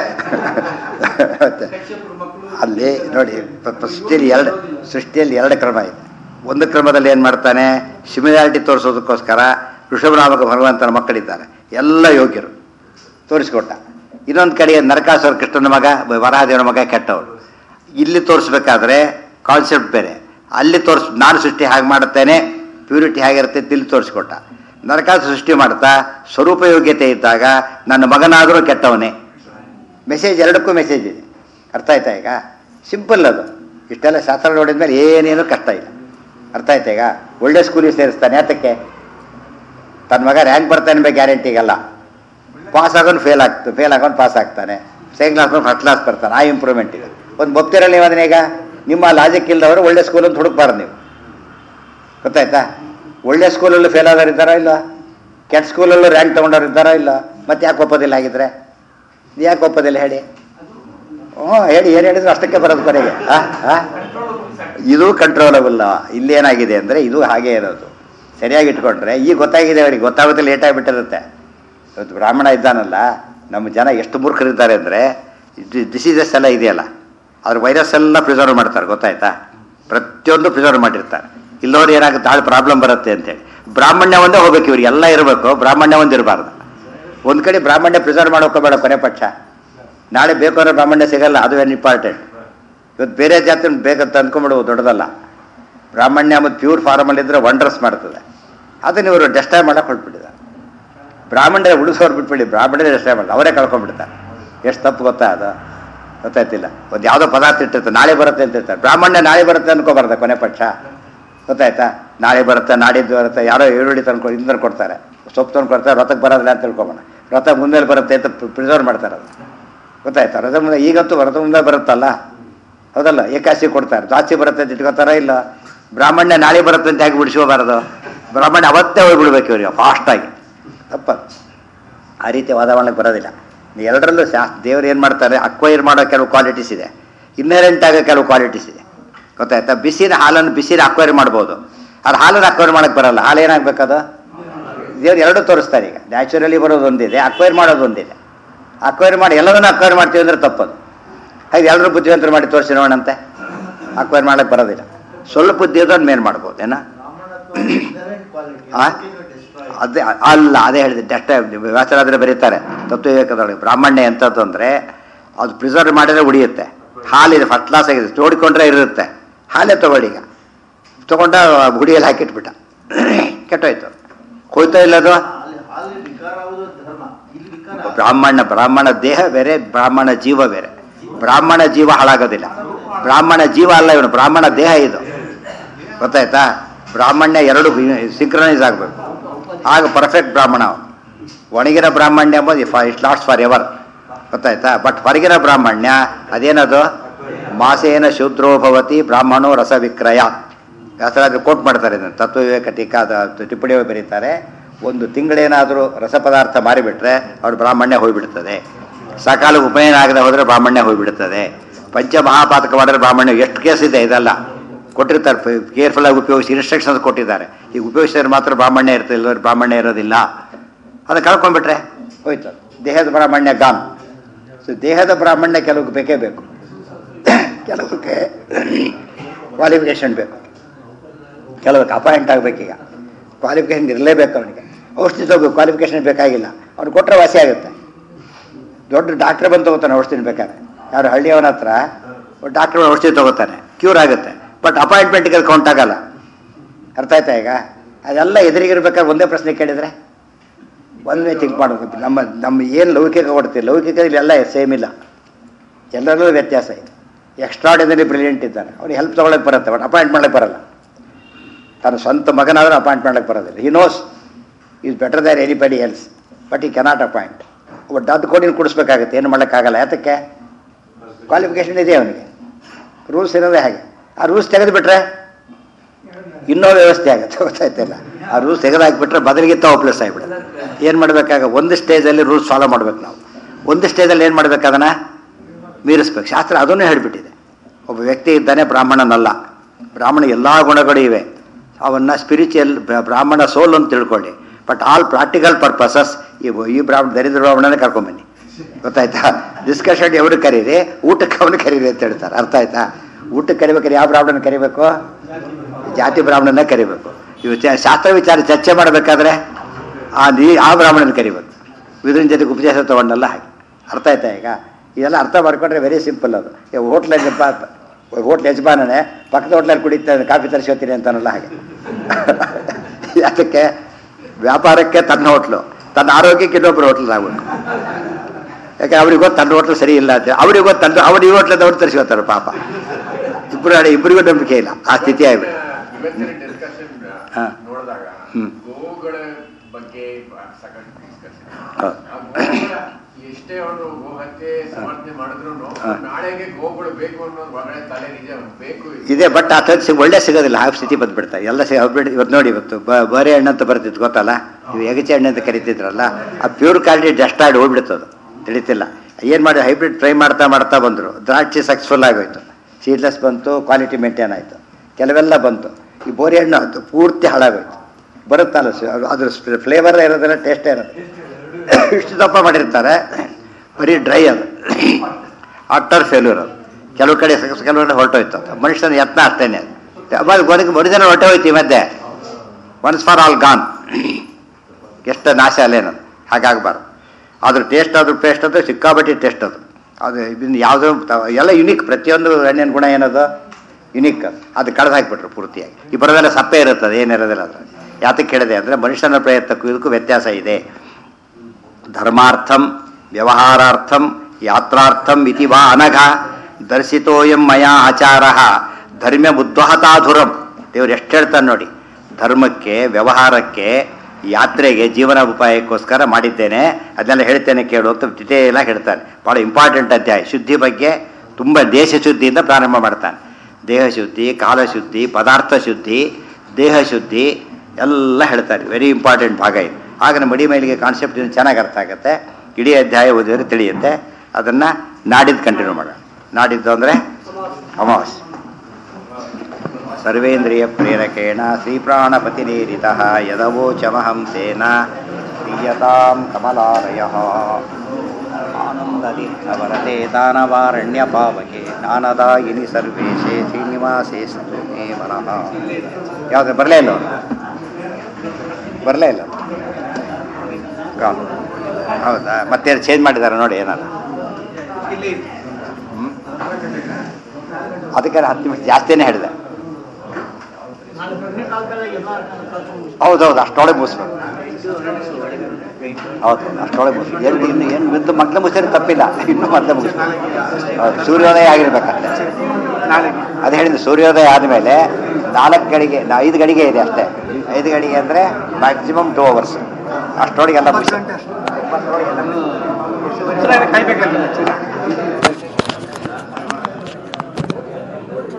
ಮತ್ತೆ ಕಶ್ಯಪರ ಮಕ್ಕಳು. ಅಲ್ಲಿ ನೋಡಿ, ಸೃಷ್ಟಿಯಲ್ಲಿ ಎರಡು ಸೃಷ್ಟಿಯಲ್ಲಿ ಎರಡು ಕ್ರಮ ಇದೆ. ಒಂದು ಕ್ರಮದಲ್ಲಿ ಏನು ಮಾಡ್ತಾನೆ, ಸಿಮಿಲಾರಿಟಿ ತೋರಿಸೋದಕ್ಕೋಸ್ಕರ ಋಷಭನಾಮಕ ಭಗವಂತನ ಮಕ್ಕಳಿದ್ದಾರೆ, ಎಲ್ಲ ಯೋಗ್ಯರು ತೋರಿಸ್ಕೊಟ್ಟ. ಇನ್ನೊಂದು ಕಡೆ ನರಕಾಸುರ ಕೃಷ್ಣನ ಮಗ, ವರಾಹದೇವನ ಮಗ ಕೆಟ್ಟವರು. ಇಲ್ಲಿ ತೋರಿಸ್ಬೇಕಾದ್ರೆ ಕಾನ್ಸೆಪ್ಟ್ ಬೇರೆ, ಅಲ್ಲಿ ತೋರಿಸ್ ನಾನು ಸೃಷ್ಟಿ ಹಾಗೆ ಮಾಡುತ್ತೇನೆ, ಪ್ಯೂರಿಟಿ ಹೇಗಿರುತ್ತೆ ಇಲ್ಲಿ ತೋರಿಸ್ಕೊಟ್ಟ. ನರಕಾಸುರ ಸೃಷ್ಟಿ ಮಾಡ್ತಾ ಸ್ವರೂಪ ಯೋಗ್ಯತೆ ಇದ್ದಾಗ ನನ್ನ ಮಗನಾದರೂ ಕೆಟ್ಟವನೇ. ಮೆಸೇಜ್ ಎರಡಕ್ಕೂ ಮೆಸೇಜ್ ಇದೆ. ಅರ್ಥ ಆಯ್ತಾ ಈಗ? ಸಿಂಪಲ್ ಅದು. ಇಷ್ಟೆಲ್ಲ ಶಾಸ್ತ್ರ ನೋಡಿದ ಮೇಲೆ ಏನೇನು ಕಷ್ಟ ಇಲ್ಲ. ಅರ್ಥ ಆಯ್ತಾ ಈಗ? ಒಳ್ಳೆ ಸ್ಕೂಲಿಗೆ ಸೇರಿಸ್ತಾನೆ, ಯಾತಕ್ಕೆ? ತನ್ನ ಮಗ ರ್ಯಾಂಕ್ ಬರ್ತಾನೆ ಬೇ ಗ್ಯಾರಂಟಿಗಲ್ಲ. ಪಾಸ್ ಆಗೋನು ಫೇಲ್ ಆಗ್ತು, ಫೇಲ್ ಆಗೋನು ಪಾಸ್ ಆಗ್ತಾನೆ, ಸೆಕೆಂಡ್ ಕ್ಲಾಸ್ ಫಸ್ಟ್ ಕ್ಲಾಸ್ ಬರ್ತಾನೆ. ಆ ಇಂಪ್ರೂವ್ಮೆಂಟ್ ಇದೆ. ಒಂದು ಒಪ್ತಿರಲ್ಲ ನೀವು ಅದನ್ನ. ಈಗ ನಿಮ್ಮ ಲಾಜಿಕ್ ಇಲ್ಲದವರು ಒಳ್ಳೆ ಸ್ಕೂಲನ್ನು ಹುಡುಕ್ಬಾರ್ದು ನೀವು. ಗೊತ್ತಾಯ್ತಾ? ಒಳ್ಳೆ ಸ್ಕೂಲಲ್ಲೂ ಫೇಲ್ ಆದವ್ರು ಇದ್ದಾರಾ ಇಲ್ಲ, ಕೆಟ್ಟ ಸ್ಕೂಲಲ್ಲೂ ರ್ಯಾಂಕ್ ತೊಗೊಂಡವ್ರು ಇದ್ದಾರಾ ಇಲ್ಲ. ಮತ್ತೆ ಯಾಕೆ ಒಪ್ಪೋದಿಲ್ಲ ಆಗಿದ್ರೆ? ಯಾಕೆ ಒಪ್ಪೋದಿಲ್ಲ ಹೇಳಿ? ಹ್ಞೂ ಹೇಳಿ, ಏನು ಹೇಳಿದ್ರು ಅಷ್ಟಕ್ಕೆ ಬರೋದು ಕೊನೆಗೆ. ಹಾಂ ಹಾಂ ಇದು ಕಂಟ್ರೋಲಬಲ್ಲ. ಇಲ್ಲೇನಾಗಿದೆ ಅಂದರೆ ಇದು ಹಾಗೇ ಇರೋದು. ಸರಿಯಾಗಿ ಇಟ್ಕೊಂಡ್ರೆ ಈಗ ಗೊತ್ತಾಗಿದೆ ಅವರಿಗೆ, ಗೊತ್ತಾಗುತ್ತೆ ಲೇಟ್ ಆಗಿಬಿಟ್ಟಿರುತ್ತೆ. ಇವತ್ತು ಬ್ರಾಹ್ಮಣ ಇದ್ದಾನಲ್ಲ, ನಮ್ಮ ಜನ ಎಷ್ಟು ಮೂರ್ಖರಿದ್ದಾರೆ ಅಂದರೆ ಡಿಸೀಸಸ್ ಎಲ್ಲ ಇದೆಯಲ್ಲ, ಅದ್ರ ವೈರಸ್ ಎಲ್ಲ ಪ್ರಿಸರ್ವ್ ಮಾಡ್ತಾರೆ. ಗೊತ್ತಾಯ್ತಾ? ಪ್ರತಿಯೊಂದು ಪ್ರಿಸರ್ವ್ ಮಾಡಿರ್ತಾರೆ. ಇಲ್ಲವ್ರು ಏನಾಗುತ್ತೆ, ಭಾಳ ಪ್ರಾಬ್ಲಮ್ ಬರುತ್ತೆ ಅಂತೇಳಿ. ಬ್ರಾಹ್ಮಣ್ಯ ಒಂದೇ ಹೋಗ್ಬೇಕು, ಇವ್ರಿಗೆ ಎಲ್ಲ ಇರಬೇಕು, ಬ್ರಾಹ್ಮಣ್ಯ ಒಂದು ಇರಬಾರ್ದು. ಒಂದು ಕಡೆ ಬ್ರಾಹ್ಮಣ್ಯ ಪ್ರಿಸರ್ವ್ ಮಾಡೋಕೋಬೇಡ, ಕೊನೆ ಪಕ್ಷ ನಾಳೆ ಬೇಕು ಅಂದ್ರೆ ಬ್ರಾಹ್ಮಣ್ಯ ಸಿಗಲ್ಲ. ಅದು ವೆರಿ ಇಂಪಾರ್ಟೆಂಟ್. ಇವತ್ತು ಬೇರೆ ಜಾತಿ ಬೇಕಂತ ಅಂದ್ಕೊಂಬಿಡುವುದು ದೊಡ್ಡದಲ್ಲ. ಬ್ರಾಹ್ಮಣ್ಯ ಮತ್ತು ಪ್ಯೂರ್ ಫಾರ್ಮಲ್ಲಿದ್ದರೆ ವಂಡರ್ಸ್ ಮಾಡ್ತದೆ. ಅದನ್ನು ಇವರು ಡೆಸ್ಟ್ರಾಯ್ ಮಾಡಕ್ಕೆ ಹೊರಟ್ಬಿಟ್ಟಿದ್ದಾರೆ. ಬ್ರಾಹ್ಮಣ್ಯ ಉಳಿಸೋರು ಬಿಟ್ಬಿಡಿ, ಬ್ರಾಹ್ಮಣ್ಯ ಡೆಸ್ಟ್ರಾಯ್ ಮಾಡಿ ಅವರೇ ಕಳ್ಕೊಂಡ್ಬಿಡ್ತಾರೆ. ಎಷ್ಟು ತಪ್ಪು ಗೊತ್ತಾ ಅದು? ಗೊತ್ತಾಯ್ತಿಲ್ಲ. ಒಂದು ಯಾವುದೋ ಪದಾರ್ಥ ಇಟ್ಟಿರ್ತಾರೆ, ನಾಳೆ ಬರುತ್ತೆ ಅಂತ ಇರ್ತಾರೆ. ಬ್ರಾಹ್ಮಣ್ಯ ನಾಳೆ ಬರುತ್ತೆ ಅನ್ಕೋಬಾರ್ದ ಕೊನೆ ಪಕ್ಷ. ಗೊತ್ತಾಯ್ತಾ? ನಾಳೆ ಬರುತ್ತೆ, ನಾಡಿದ್ದು ಬರುತ್ತೆ, ಯಾರೋ ಈರುಳ್ಳಿ ತಂದ್ಕೊ ಇಂದ ಕೊಡ್ತಾರೆ, ಸೊಪ್ಪು ತಂದು ಕೊಡ್ತಾರೆ, ವ್ರತಕ್ಕೆ ಬರೋದಿಲ್ಲ ಅಂತ ತಿಳ್ಕೊಬೋಣ. ವ್ರತ ಮುಂದೆ ಬರುತ್ತೆ ಅಂತ ಪ್ರಿಸರ್ವ್ ಮಾಡ್ತಾರೆ. ಅದು ಗೊತ್ತಾಯ್ತಾ? ವ್ರತ ಮುಂದೆ ಈಗಂತೂ ವ್ರತ ಮುಂದೆ ಬರುತ್ತಲ್ಲ, ಹೌದಲ್ಲ? ಏಕಾಸಿ ಕೊಡ್ತಾರೆ, ದ್ವಾಚಿ ಬರುತ್ತೆ ಅಂತ ಇಟ್ಕೋತಾರ ಇಲ್ಲ. ಬ್ರಾಹ್ಮಣ್ಯ ನಾಳೆ ಬರುತ್ತೆ ಅಂತ ಯಾಕೆ ಬಿಡಿಸ್ಕೋಬಾರದು? ಬ್ರಾಹ್ಮಣ್ಯ ಅವತ್ತೇ ಹೋಗ್ಬಿಡ್ಬೇಕು ಇವರಿಗೆ ಫಾಸ್ಟಾಗಿ. ತಪ್ಪದು. ಆ ರೀತಿ ವಾದ ಮಾಡಕ್ಕೆ ಬರೋದಿಲ್ಲ. ಎರಡರಲ್ಲೂ ಶಾಸ್ತ್ರ ದೇವರು ಏನು ಮಾಡ್ತಾರೆ, ಅಕ್ವೈರ್ ಮಾಡೋ ಕೆಲವು ಕ್ವಾಲಿಟೀಸ್ ಇದೆ, ಇನ್ನೆರೆಂಟ್ ಆಗೋ ಕೆಲವು ಕ್ವಾಲಿಟೀಸ್ ಇದೆ. ಗೊತ್ತಾಯ್ತಾ? ಬಿಸಿನ ಹಾಲನ್ನು ಬಿಸಿನ ಅಕ್ವೈರ್ ಮಾಡ್ಬೋದು, ಅದು ಹಾಲನ್ನು ಅಕ್ವೈರ್ ಮಾಡೋಕ್ಕೆ ಬರಲ್ಲ. ಹಾಲು ಏನಾಗಬೇಕದು? ದೇವ್ರು ಎರಡೂ ತೋರಿಸ್ತಾರೆ. ಈಗ ನ್ಯಾಚುರಲಿ ಬರೋದು ಒಂದಿದೆ, ಅಕ್ವೈರ್ ಮಾಡೋದು ಒಂದಿದೆ. ಅಕ್ವೈರ್ ಮಾಡಿ ಎಲ್ಲದನ್ನು ಅಕ್ವೈರ್ ಮಾಡ್ತೀವಿ ಅಂದರೆ ತಪ್ಪದು. ಹಾಗೆ ಎಲ್ಲರೂ ಬುದ್ಧಿವಂತರು ಮಾಡಿ ತೋರಿಸಿ ನೋಡೋಣಂತೆ. ಅಕ್ವೈರ್ ಮಾಡೋಕ್ಕೆ ಬರೋದಿಲ್ಲ. ಸ್ವಲ್ಪ ಬುದ್ಧಿ ಇರೋದು ಮೇನ್ ಮಾಡ್ಬೋದು. ಏನ ಅದೇ ಅಲ್ಲ, ಅದೇ ಹೇಳಿದೆ. ಅಷ್ಟೇ ವ್ಯಾಸರಾದರೆ ಬರೀತಾರೆ ತತ್ವವಿವೇಕದೊಳಗೆ. ಬ್ರಾಹ್ಮಣ್ಯ ಎಂಥದ್ದು ಅಂದರೆ ಅದು ಪ್ರಿಸರ್ವ್ ಮಾಡಿದರೆ ಉಳಿಯುತ್ತೆ. ಹಾಲಿದೆ, ಫಸ್ಟ್ ಕ್ಲಾಸ್ ಆಗಿದೆ, ತೋಡಿಕೊಂಡ್ರೆ ಇರುತ್ತೆ. ಹಾಲೇ ತೊಗೊಳ್ಳಿ. ಈಗ ತೊಗೊಂಡ ಹುಡಿಯಲ್ಲಿ ಹಾಕಿಟ್ಬಿಟ್ಟ, ಕೆಟ್ಟೋಯ್ತು. ಹೋಯ್ತಾ ಇಲ್ಲದು? ಬ್ರಾಹ್ಮಣ ಬ್ರಾಹ್ಮಣ ದೇಹ ಬೇರೆ, ಬ್ರಾಹ್ಮಣ ಜೀವ ಬೇರೆ. ಬ್ರಾಹ್ಮಣ ಜೀವ ಹಾಳಾಗೋದಿಲ್ಲ. ಬ್ರಾಹ್ಮಣ ಜೀವ ಅಲ್ಲ ಇವನು, ಬ್ರಾಹ್ಮಣ ದೇಹ ಇದು. ಗೊತ್ತಾಯ್ತಾ? ಬ್ರಾಹ್ಮಣ್ಯ ಎರಡು ಸಿಂಕ್ರನೈಸ್ ಆಗಬೇಕು, ಆಗ ಪರ್ಫೆಕ್ಟ್ ಬ್ರಾಹ್ಮಣ. ಒಣಗಿನ ಬ್ರಾಹ್ಮಣ್ಯ ಎಂಬುದು ಇಟ್ ಲಾಸ್ಟ್ ಫಾರ್ ಎವರ್. ಗೊತ್ತಾಯ್ತಾ? ಬಟ್ ಹೊರಗಿನ ಬ್ರಾಹ್ಮಣ್ಯ ಅದೇನದು? ಮಾಸೇನ ಶೂದ್ರೋ ಭವತಿ ಬ್ರಾಹ್ಮಣೋ ರಸ ವಿಕ್ರಯ. ವ್ಯಾಸರಾಜರು ಕೋಟ್ ಮಾಡ್ತಾರೆ ಇದನ್ನು. ತತ್ವವಿವೇಕ ಟೀಕಾದ ಟಿಪ್ಪಣಿ ಬರೀತಾರೆ, ಒಂದು ತಿಂಗಳೇನಾದರೂ ರಸ ಪದಾರ್ಥ ಮಾರಿಬಿಟ್ರೆ ಅವ್ರ ಬ್ರಾಹ್ಮಣ್ಯ ಹೋಗಿಬಿಡ್ತದೆ. ಸಕಾಲ ಉಪನಯನ ಆಗದೆ ಹೋದರೆ ಬ್ರಾಹ್ಮಣ್ಯ ಹೋಗಿಬಿಡ್ತದೆ. ಪಂಚ ಮಹಾಪಾತಕ ಮಾಡಿದ್ರೆ ಬ್ರಾಹ್ಮಣ್ಯ ಎಷ್ಟು ಕೇಸ್ ಇದೆ. ಇದೆಲ್ಲ ಕೊಟ್ಟಿರ್ತಾರೆ, ಕೇರ್ಫುಲ್ಲಾಗಿ ಉಪಯೋಗಿಸಿ ಇನ್ಸ್ಟ್ರಕ್ಷನ್ಸ್ ಕೊಟ್ಟಿದ್ದಾರೆ. ಈಗ ಉಪಯೋಗಿಸಿದ್ರೆ ಮಾತ್ರ ಬ್ರಾಹ್ಮಣ್ಯ ಇರ್ತದೆ, ಇಲ್ಲವ್ರು ಬ್ರಾಹ್ಮಣ್ಯ ಇರೋದಿಲ್ಲ. ಅದು ಕಳ್ಕೊಂಡ್ಬಿಟ್ರೆ ಹೋಯ್ತು, ದೇಹದ ಬ್ರಾಹ್ಮಣ್ಯ ಗಾಮ್. ಸೊ ದೇಹದ ಬ್ರಾಹ್ಮಣ್ಯ ಕೆಲವು ಬೇಕೇ ಬೇಕು, ಕೆಲವಕ್ಕೆ ಕ್ವಾಲಿಫಿಕೇಷನ್ ಬೇಕು, ಕೆಲವಕ್ಕೆ ಅಪಾಯಿಂಟ್ ಆಗಬೇಕೀಗ. ಕ್ವಾಲಿಫಿಕೇಷನ್ ಇರಲೇಬೇಕು ಅವನಿಗೆ. ಔಷಧಿ ತಗೋಬೇಕು, ಕ್ವಾಲಿಫಿಕೇಷನ್ ಬೇಕಾಗಿಲ್ಲ. ಅವ್ನು ಕೊಟ್ಟರೆ ವಾಸಿ ಆಗುತ್ತೆ. ದೊಡ್ಡ ಡಾಕ್ಟ್ರ್ ಬಂದು ತೊಗೋತಾನೆ ಔಷಧಿನ ಬೇಕಾದ್ರೆ. ಯಾರು ಹಳ್ಳಿಯವನ ಹತ್ರ ಡಾಕ್ಟ್ರ್ ಔಷಧಿ ತೊಗೋತಾನೆ, ಕ್ಯೂರ್ ಆಗುತ್ತೆ. ಬಟ್ ಅಪಾಯಿಂಟ್ಮೆಂಟ್ಗೆ ಅದು ಕೌಂಟ್ ಆಗಲ್ಲ. ಅರ್ಥ ಆಯ್ತಾ? ಈಗ ಅದೆಲ್ಲ ಎದುರಿಗಿರ್ಬೇಕಾದ್ರೆ ಒಂದೇ ಪ್ರಶ್ನೆ ಕೇಳಿದರೆ ಒಂದೇ ಥಿಂಕ್ ಮಾಡಬೇಕು. ನಮ್ಮ ನಮ್ಮ ಏನು ಲೌಕಿಕ ಕೊಡ್ತೀವಿ, ಲೌಕಿಕದಲ್ಲಿ ಎಲ್ಲ ಸೇಮ್ ಇಲ್ಲ, ಎಲ್ಲರಲ್ಲೂ ವ್ಯತ್ಯಾಸ ಇದೆ. ಎಕ್ಸ್ಟ್ರಾಡಿನರಿ ಬ್ರಿಲಿಯಂಟ್ ಇದ್ದಾನೆ, ಅವ್ನಿಗೆ ಹೆಲ್ಪ್ ತೊಗೊಳಕ್ಕೆ ಬರುತ್ತೆ, ಬಟ್ ಅಪಾಯಿಂಟ್ ಮಾಡಕ್ಕೆ ಬರಲ್ಲ. ತನ್ನ ಸ್ವಂತ ಮಗನಾದರೂ ಅಪಾಯಿಂಟ್ ಮಾಡಕ್ಕೆ ಬರೋದಿಲ್ಲ. He knows is better than anybody else, but he cannot appoint. ಒಬ್ಬ ಡದ್ದು ಕೋಡಿನ ಕೊಡಿಸ್ಬೇಕಾಗುತ್ತೆ, ಏನು ಮಾಡೋಕ್ಕಾಗಲ್ಲ. ಯಾತಕ್ಕೆ? ಕ್ವಾಲಿಫಿಕೇಷನ್ ಇದೆ ಅವನಿಗೆ, ರೂಲ್ಸ್ ಇರೋದೇ ಹಾಗೆ. ಆ ರೂಲ್ಸ್ ತೆಗೆದುಬಿಟ್ರೆ ಇನ್ನೂ ವ್ಯವಸ್ಥೆ ಆಗುತ್ತೆ. ಗೊತ್ತಾಯ್ತಿಲ್ಲ? ಆ ರೂಲ್ಸ್ ತೆಗೆದಾಕಿಬಿಟ್ರೆ ಬದಲಿಗೆ ತಾವು ಪ್ಲಸ್ ಆಗಿಬಿಡುತ್ತೆ. ಏನು ಮಾಡಬೇಕಾಗ? ಒಂದು ಸ್ಟೇಜಲ್ಲಿ ರೂಲ್ಸ್ ಫಾಲೋ ಮಾಡ್ಬೇಕು ನಾವು. ಒಂದು ಸ್ಟೇಜಲ್ಲಿ ಏನು ಮಾಡಬೇಕು? ಅದನ್ನು ಮೀರಿಸ್ಬೇಕು. ಶಾಸ್ತ್ರ ಅದನ್ನು ಹೇಳಿಬಿಟ್ಟಿದೆ. ಒಬ್ಬ ವ್ಯಕ್ತಿ ಇದ್ದಾನೆ, ಬ್ರಾಹ್ಮಣನಲ್ಲ. ಬ್ರಾಹ್ಮಣ ಎಲ್ಲ ಗುಣಗಳು ಇವೆ, ಅವನ್ನ ಸ್ಪಿರಿಚುವಲ್ ಬ್ರಾಹ್ಮಣ ಸೋಲ್ ಅಂತ ತಿಳ್ಕೊಳ್ಳಿ. ಬಟ್ ಆಲ್ ಪ್ರಾಕ್ಟಿಕಲ್ ಪರ್ಪಸಸ್ ಈ ಈ ಬ್ರಾಹ್ಮಣ ದರಿದ್ರ ಬ್ರಾಹ್ಮಣನೇ ಕರ್ಕೊಂಬನ್ನಿ, ಗೊತ್ತಾಯ್ತಾ? ಡಿಸ್ಕಷನ್ ಎವರು ಕರೀರಿ, ಊಟಕ್ಕೆ ಅವನು ಕರೀರಿ ಅಂತ ಹೇಳ್ತಾರೆ. ಅರ್ಥ ಆಯ್ತಾ? ಊಟಕ್ಕೆ ಕರಿಬೇಕಾದ್ರೆ ಯಾವ ಬ್ರಾಹ್ಮಣನ ಕರಿಬೇಕು? ಜಾತಿ ಬ್ರಾಹ್ಮಣನ ಕರಿಬೇಕು. ಇವು ಶಾಸ್ತ್ರ ವಿಚಾರ ಚರ್ಚೆ ಮಾಡಬೇಕಾದ್ರೆ ಆ ನೀ ಆ ಬ್ರಾಹ್ಮಣನ ಕರಿಬೇಕು. ವಿದ್ರನ ಜೊತೆಗೆ ಉಪದೇಶ ತಗೊಂಡಲ್ಲ ಹಾಗೆ. ಅರ್ಥ ಆಯ್ತಾ? ಈಗ ಇದೆಲ್ಲ ಅರ್ಥ ಮಾಡ್ಕೊಂಡ್ರೆ ವೆರಿ ಸಿಂಪಲ್ ಅದು. ಹೋಟ್ಲಲ್ಲಿ ಹೋಟ್ಲ್ ಯಜಮಾನನೇ ಪಕ್ಕದ ಹೋಟ್ಲಲ್ಲಿ ಕುಡಿತಾ ಕಾಫಿ ತರಿಸ್ಕೊತೀನಿ ಅಂತಾನಲ್ಲ ಹಾಗೆ. ಅದಕ್ಕೆ ವ್ಯಾಪಾರಕ್ಕೆ ತನ್ನ ಹೋಟ್ಲು, ತನ್ನ ಆರೋಗ್ಯಕ್ಕೆ ಇನ್ನೊಬ್ಬರು ಹೋಟ್ಲ್ ಆಗ್ಬೇಕು. ಯಾಕೆ ಅವ್ರಿಗೆ ಗೊತ್ತು ತನ್ನ ಹೋಟ್ಲು ಸರಿ ಇಲ್ಲ ಅಂತ, ಅವ್ರಿಗೆ ಗೊತ್ತು ತನ್ನ ಅವ್ರು ಈ ಹೋಟ್ಲದ ಅವ್ರು ತರಿಸ್ಕೊತಾರೆ ಪಾಪ. ಇಬ್ಬರು ಅಡೆ ಇಬ್ಬರಿಗೂ ನಂಬಿಕೆ ಇಲ್ಲ, ಆ ಸ್ಥಿತಿ ಆಗ್ಬಿಟ್ಟು. ಹಾಂ ಹ್ಞೂ ಬಗ್ಗೆ ಎಷ್ಟೇ ಅವರು ಗೋಹತ್ಯೆ ಸಮರ್ಥನೆ ಮಾಡಿದ್ರು ನಾಳೆಗೆ ಗೋಗಳು ಬೇಕು ಅನ್ನೋದು ಒಳ್ಳೆ ತಲೆ ನಿಜ ಬೇಕು ಇದೆ. ಬಟ್ ಆ ಥರ ಒಳ್ಳೆ ಸಿಗೋದಿಲ್ಲ, ಆ ಸ್ಥಿತಿ ಬಂದ್ಬಿಡ್ತಾರೆ ಎಲ್ಲ. ಸಿ ಅವ್ಬಿಟ್ಟು ಇವತ್ತು ನೋಡಿ, ಇವತ್ತು ಬರೇ ಹಣ್ಣು ಅಂತ ಬರ್ತಿತ್ತು ಗೊತ್ತಲ್ಲ, ಇವು ಎಗಚೆ ಹಣ್ಣು ಅಂತ ಕರಿತಿದ್ರಲ್ಲ, ಆ ಪ್ಯೂರ್ ಕ್ವಾಲಿಟಿ ಡಸ್ಟ್ ಆಡಿ ಹೋಗ್ಬಿಡ್ತದು, ತಿಳಿತಿಲ್ಲ. ಏನು ಮಾಡಿ ಹೈಬ್ರಿಡ್ ಟ್ರೈ ಮಾಡ್ತಾ ಮಾಡ್ತಾ ಬಂದರು, ದ್ರಾಕ್ಷಿ ಸಕ್ಸಸ್ಫುಲ್ ಆಗೋಯ್ತು, ಸೀಡ್ಲೆಸ್ ಬಂತು, ಕ್ವಾಲಿಟಿ ಮೇಂಟೈನ್ ಆಯಿತು, ಕೆಲವೆಲ್ಲ ಬಂತು. ಈ ಬೋರಿ ಹಣ್ಣು ಅದು ಪೂರ್ತಿ ಹಾಳಾಗೋಯ್ತು. ಬರುತ್ತಲ್ಲ ಅದ್ರ ಫ್ಲೇವರ್ ಇರೋದಿಲ್ಲ, ಟೇಸ್ಟೇ ಇರೋದು. ಇಷ್ಟು ದಪ್ಪ ಮಾಡಿರ್ತಾರೆ, ಬರೀ ಡ್ರೈ ಅದು, ಆಕ್ಟರ್ ಫೇಲ್ಯೂರ್ ಅದು. ಕೆಲವು ಕಡೆ ಕೆಲವು ಕಡೆ ಹೊರಟೋಯ್ತು. ಮನುಷ್ಯನ ಯತ್ನ ಅಷ್ಟೇನೆ ಅದು. ಕೊನೆಗೆ ಮರುದಿನ ಹೊರಟೆ ಹೋಯ್ತು ಈ ಮಧ್ಯೆ, ಒನ್ಸ್ ಫಾರ್ ಆಲ್ ಗಾನ್. ಎಷ್ಟು ನಾಶ ಅಲ್ಲೇನದು, ಹಾಗಾಗಬಾರ್ದು. ಅದ್ರ ಟೇಸ್ಟ್ ಅದ್ರ ಟೇಸ್ಟ್ ಅದು ಸಿಕ್ಕಾಬಟ್ಟಿ ಟೇಸ್ಟ್ ಅದು. ಅದು ಇದನ್ನು ಯಾವುದೋ ಎಲ್ಲ ಯುನೀಕ್, ಪ್ರತಿಯೊಂದು ಹಣ್ಣಿನ ಗುಣ ಏನದು ಯುನೀಕ್. ಅದು ಕಳೆದು ಹಾಕಿಬಿಟ್ರು ಪೂರ್ತಿಯಾಗಿ. ಈ ಬರೋದೆಲ್ಲ ಸಪ್ಪೆ ಇರುತ್ತದೆ, ಏನಿರೋದಿಲ್ಲ ಅದ್ರ. ಯಾತಕ್ಕೆ ಹೇಳಿದೆ ಅಂದರೆ ಮನುಷ್ಯನ ಪ್ರಯತ್ನಕ್ಕೂ ಇದಕ್ಕೂ ವ್ಯತ್ಯಾಸ ಇದೆ. ಧರ್ಮಾರ್ಥಂ ವ್ಯವಹಾರಾರ್ಥಂ ಯಾತ್ರಾರ್ಥಂ ಇತಿ ವಾ ಅನಘ ದರ್ಶಿತೋಯಂ ಮಯಾ ಆಚಾರ ಧರ್ಮ್ಯ ಉದ್ವಹತಾಧುರಂ. ದೇವ್ರು ಎಷ್ಟು ಹೇಳ್ತಾನೆ ನೋಡಿ, ಧರ್ಮಕ್ಕೆ ವ್ಯವಹಾರಕ್ಕೆ ಯಾತ್ರೆಗೆ ಜೀವನ ಉಪಾಯಕ್ಕೋಸ್ಕರ ಮಾಡಿದ್ದೇನೆ, ಅದನ್ನೆಲ್ಲ ಹೇಳ್ತೇನೆ ಕೇಳು ಅಂತ ಡಿಟೇಲಾಗಿ ಹೇಳ್ತಾನೆ. ಭಾಳ ಇಂಪಾರ್ಟೆಂಟ್ ಅಧ್ಯಾಯ. ಶುದ್ಧಿ ಬಗ್ಗೆ ತುಂಬ ದೇಶ ಶುದ್ಧಿಯಿಂದ ಪ್ರಾರಂಭ ಮಾಡ್ತಾನೆ. ದೇಹ ಶುದ್ಧಿ, ಕಾಲಶುದ್ಧಿ, ಪದಾರ್ಥ ಶುದ್ಧಿ, ದೇಹ ಶುದ್ಧಿ ಎಲ್ಲ ಹೇಳ್ತಾರೆ. ವೆರಿ ಇಂಪಾರ್ಟೆಂಟ್ ಭಾಗ ಇದು. ಆಗ ನಮ್ಮ ಮಡಿ ಮೈಲಿಗೆ ಕಾನ್ಸೆಪ್ಟ್ ಇದು ಚೆನ್ನಾಗಿ ಅರ್ಥ ಆಗುತ್ತೆ. ಇಡೀ ಅಧ್ಯಾಯ ಓದಿದ್ರೆ ತಿಳಿಯುತ್ತೆ. ಅದನ್ನು ನಾಡಿದ್ದು ಕಂಟಿನ್ಯೂ ಮಾಡೋಣ. ನಾಡಿದ್ದು ಅಂದರೆ ಅಮಾವಾಸ್ಯೆ. ಸರ್ವೇಂದ್ರಿಯ ಪ್ರೇರಕೇಣ ಶ್ರೀಪ್ರಾಣಪತಿನೇರಿತ ಯದವೋಚಮಹಂ ತೇನ ಪ್ರೀಯತಾಂ ಕಮಲಾಲಯಃ ಆನಂದತೀರ್ಥವರತೆ ದಾನವಾರಣ್ಯ ಪಾವಕೆ ಜ್ಞಾನದಾಯಿನಿ ಸರ್ವೇಶೇ ಶ್ರೀನಿವಾಸೇಸ್ತು ಮೇ ಮನಃ. ಯಾವುದು ಬರಲೇ ಇಲ್ಲ, ಬರಲೇ ಇಲ್ಲ. ಹೌದಾ? ಮತ್ತೆ ಚೇಂಜ್ ಮಾಡಿದ್ದಾರೆ ನೋಡಿ ಏನಾರ. ಹ್ಞೂ ಅದಕ್ಕೆ ಹತ್ತು ನಿಮಿಷ ಜಾಸ್ತಿನೇ ಹೇಳಿದೆ. ಹೌದೌದು, ಅಷ್ಟೊಳಗೆ ಮುಗಿಸ್ಬೇಕು. ಹೌದು, ಅಷ್ಟೊಳಗೆ ಮುಗಿಸ್ಬೇಕು. ಏನು ಇನ್ನು ಏನು ಬಿದ್ದು ಮಕ್ಕಳು ಮುಗಿಸಿದ್ರೆ ತಪ್ಪಿಲ್ಲ, ಇನ್ನೂ ಮೊದಲೇ ಮುಗಿಸ್ಬೇಕು. ಹೌದು, ಸೂರ್ಯೋದಯ ಆಗಿರ್ಬೇಕಂತೆ. ಅದು ಹೇಳಿದ್ದು ಸೂರ್ಯೋದಯ ಆದಮೇಲೆ ನಾಲ್ಕು ಗಡಿಗೆ ಐದು ಗಡಿಗೆ ಇದೆ ಅಷ್ಟೇ. ಐದು ಗಡಿಗೆ ಅಂದರೆ ಮ್ಯಾಕ್ಸಿಮಮ್ ಟೂ ಅವರ್ಸ್. ಅಷ್ಟೊಳಗೆಲ್ಲ ಮುಗಿಸ್ಬೇಕು.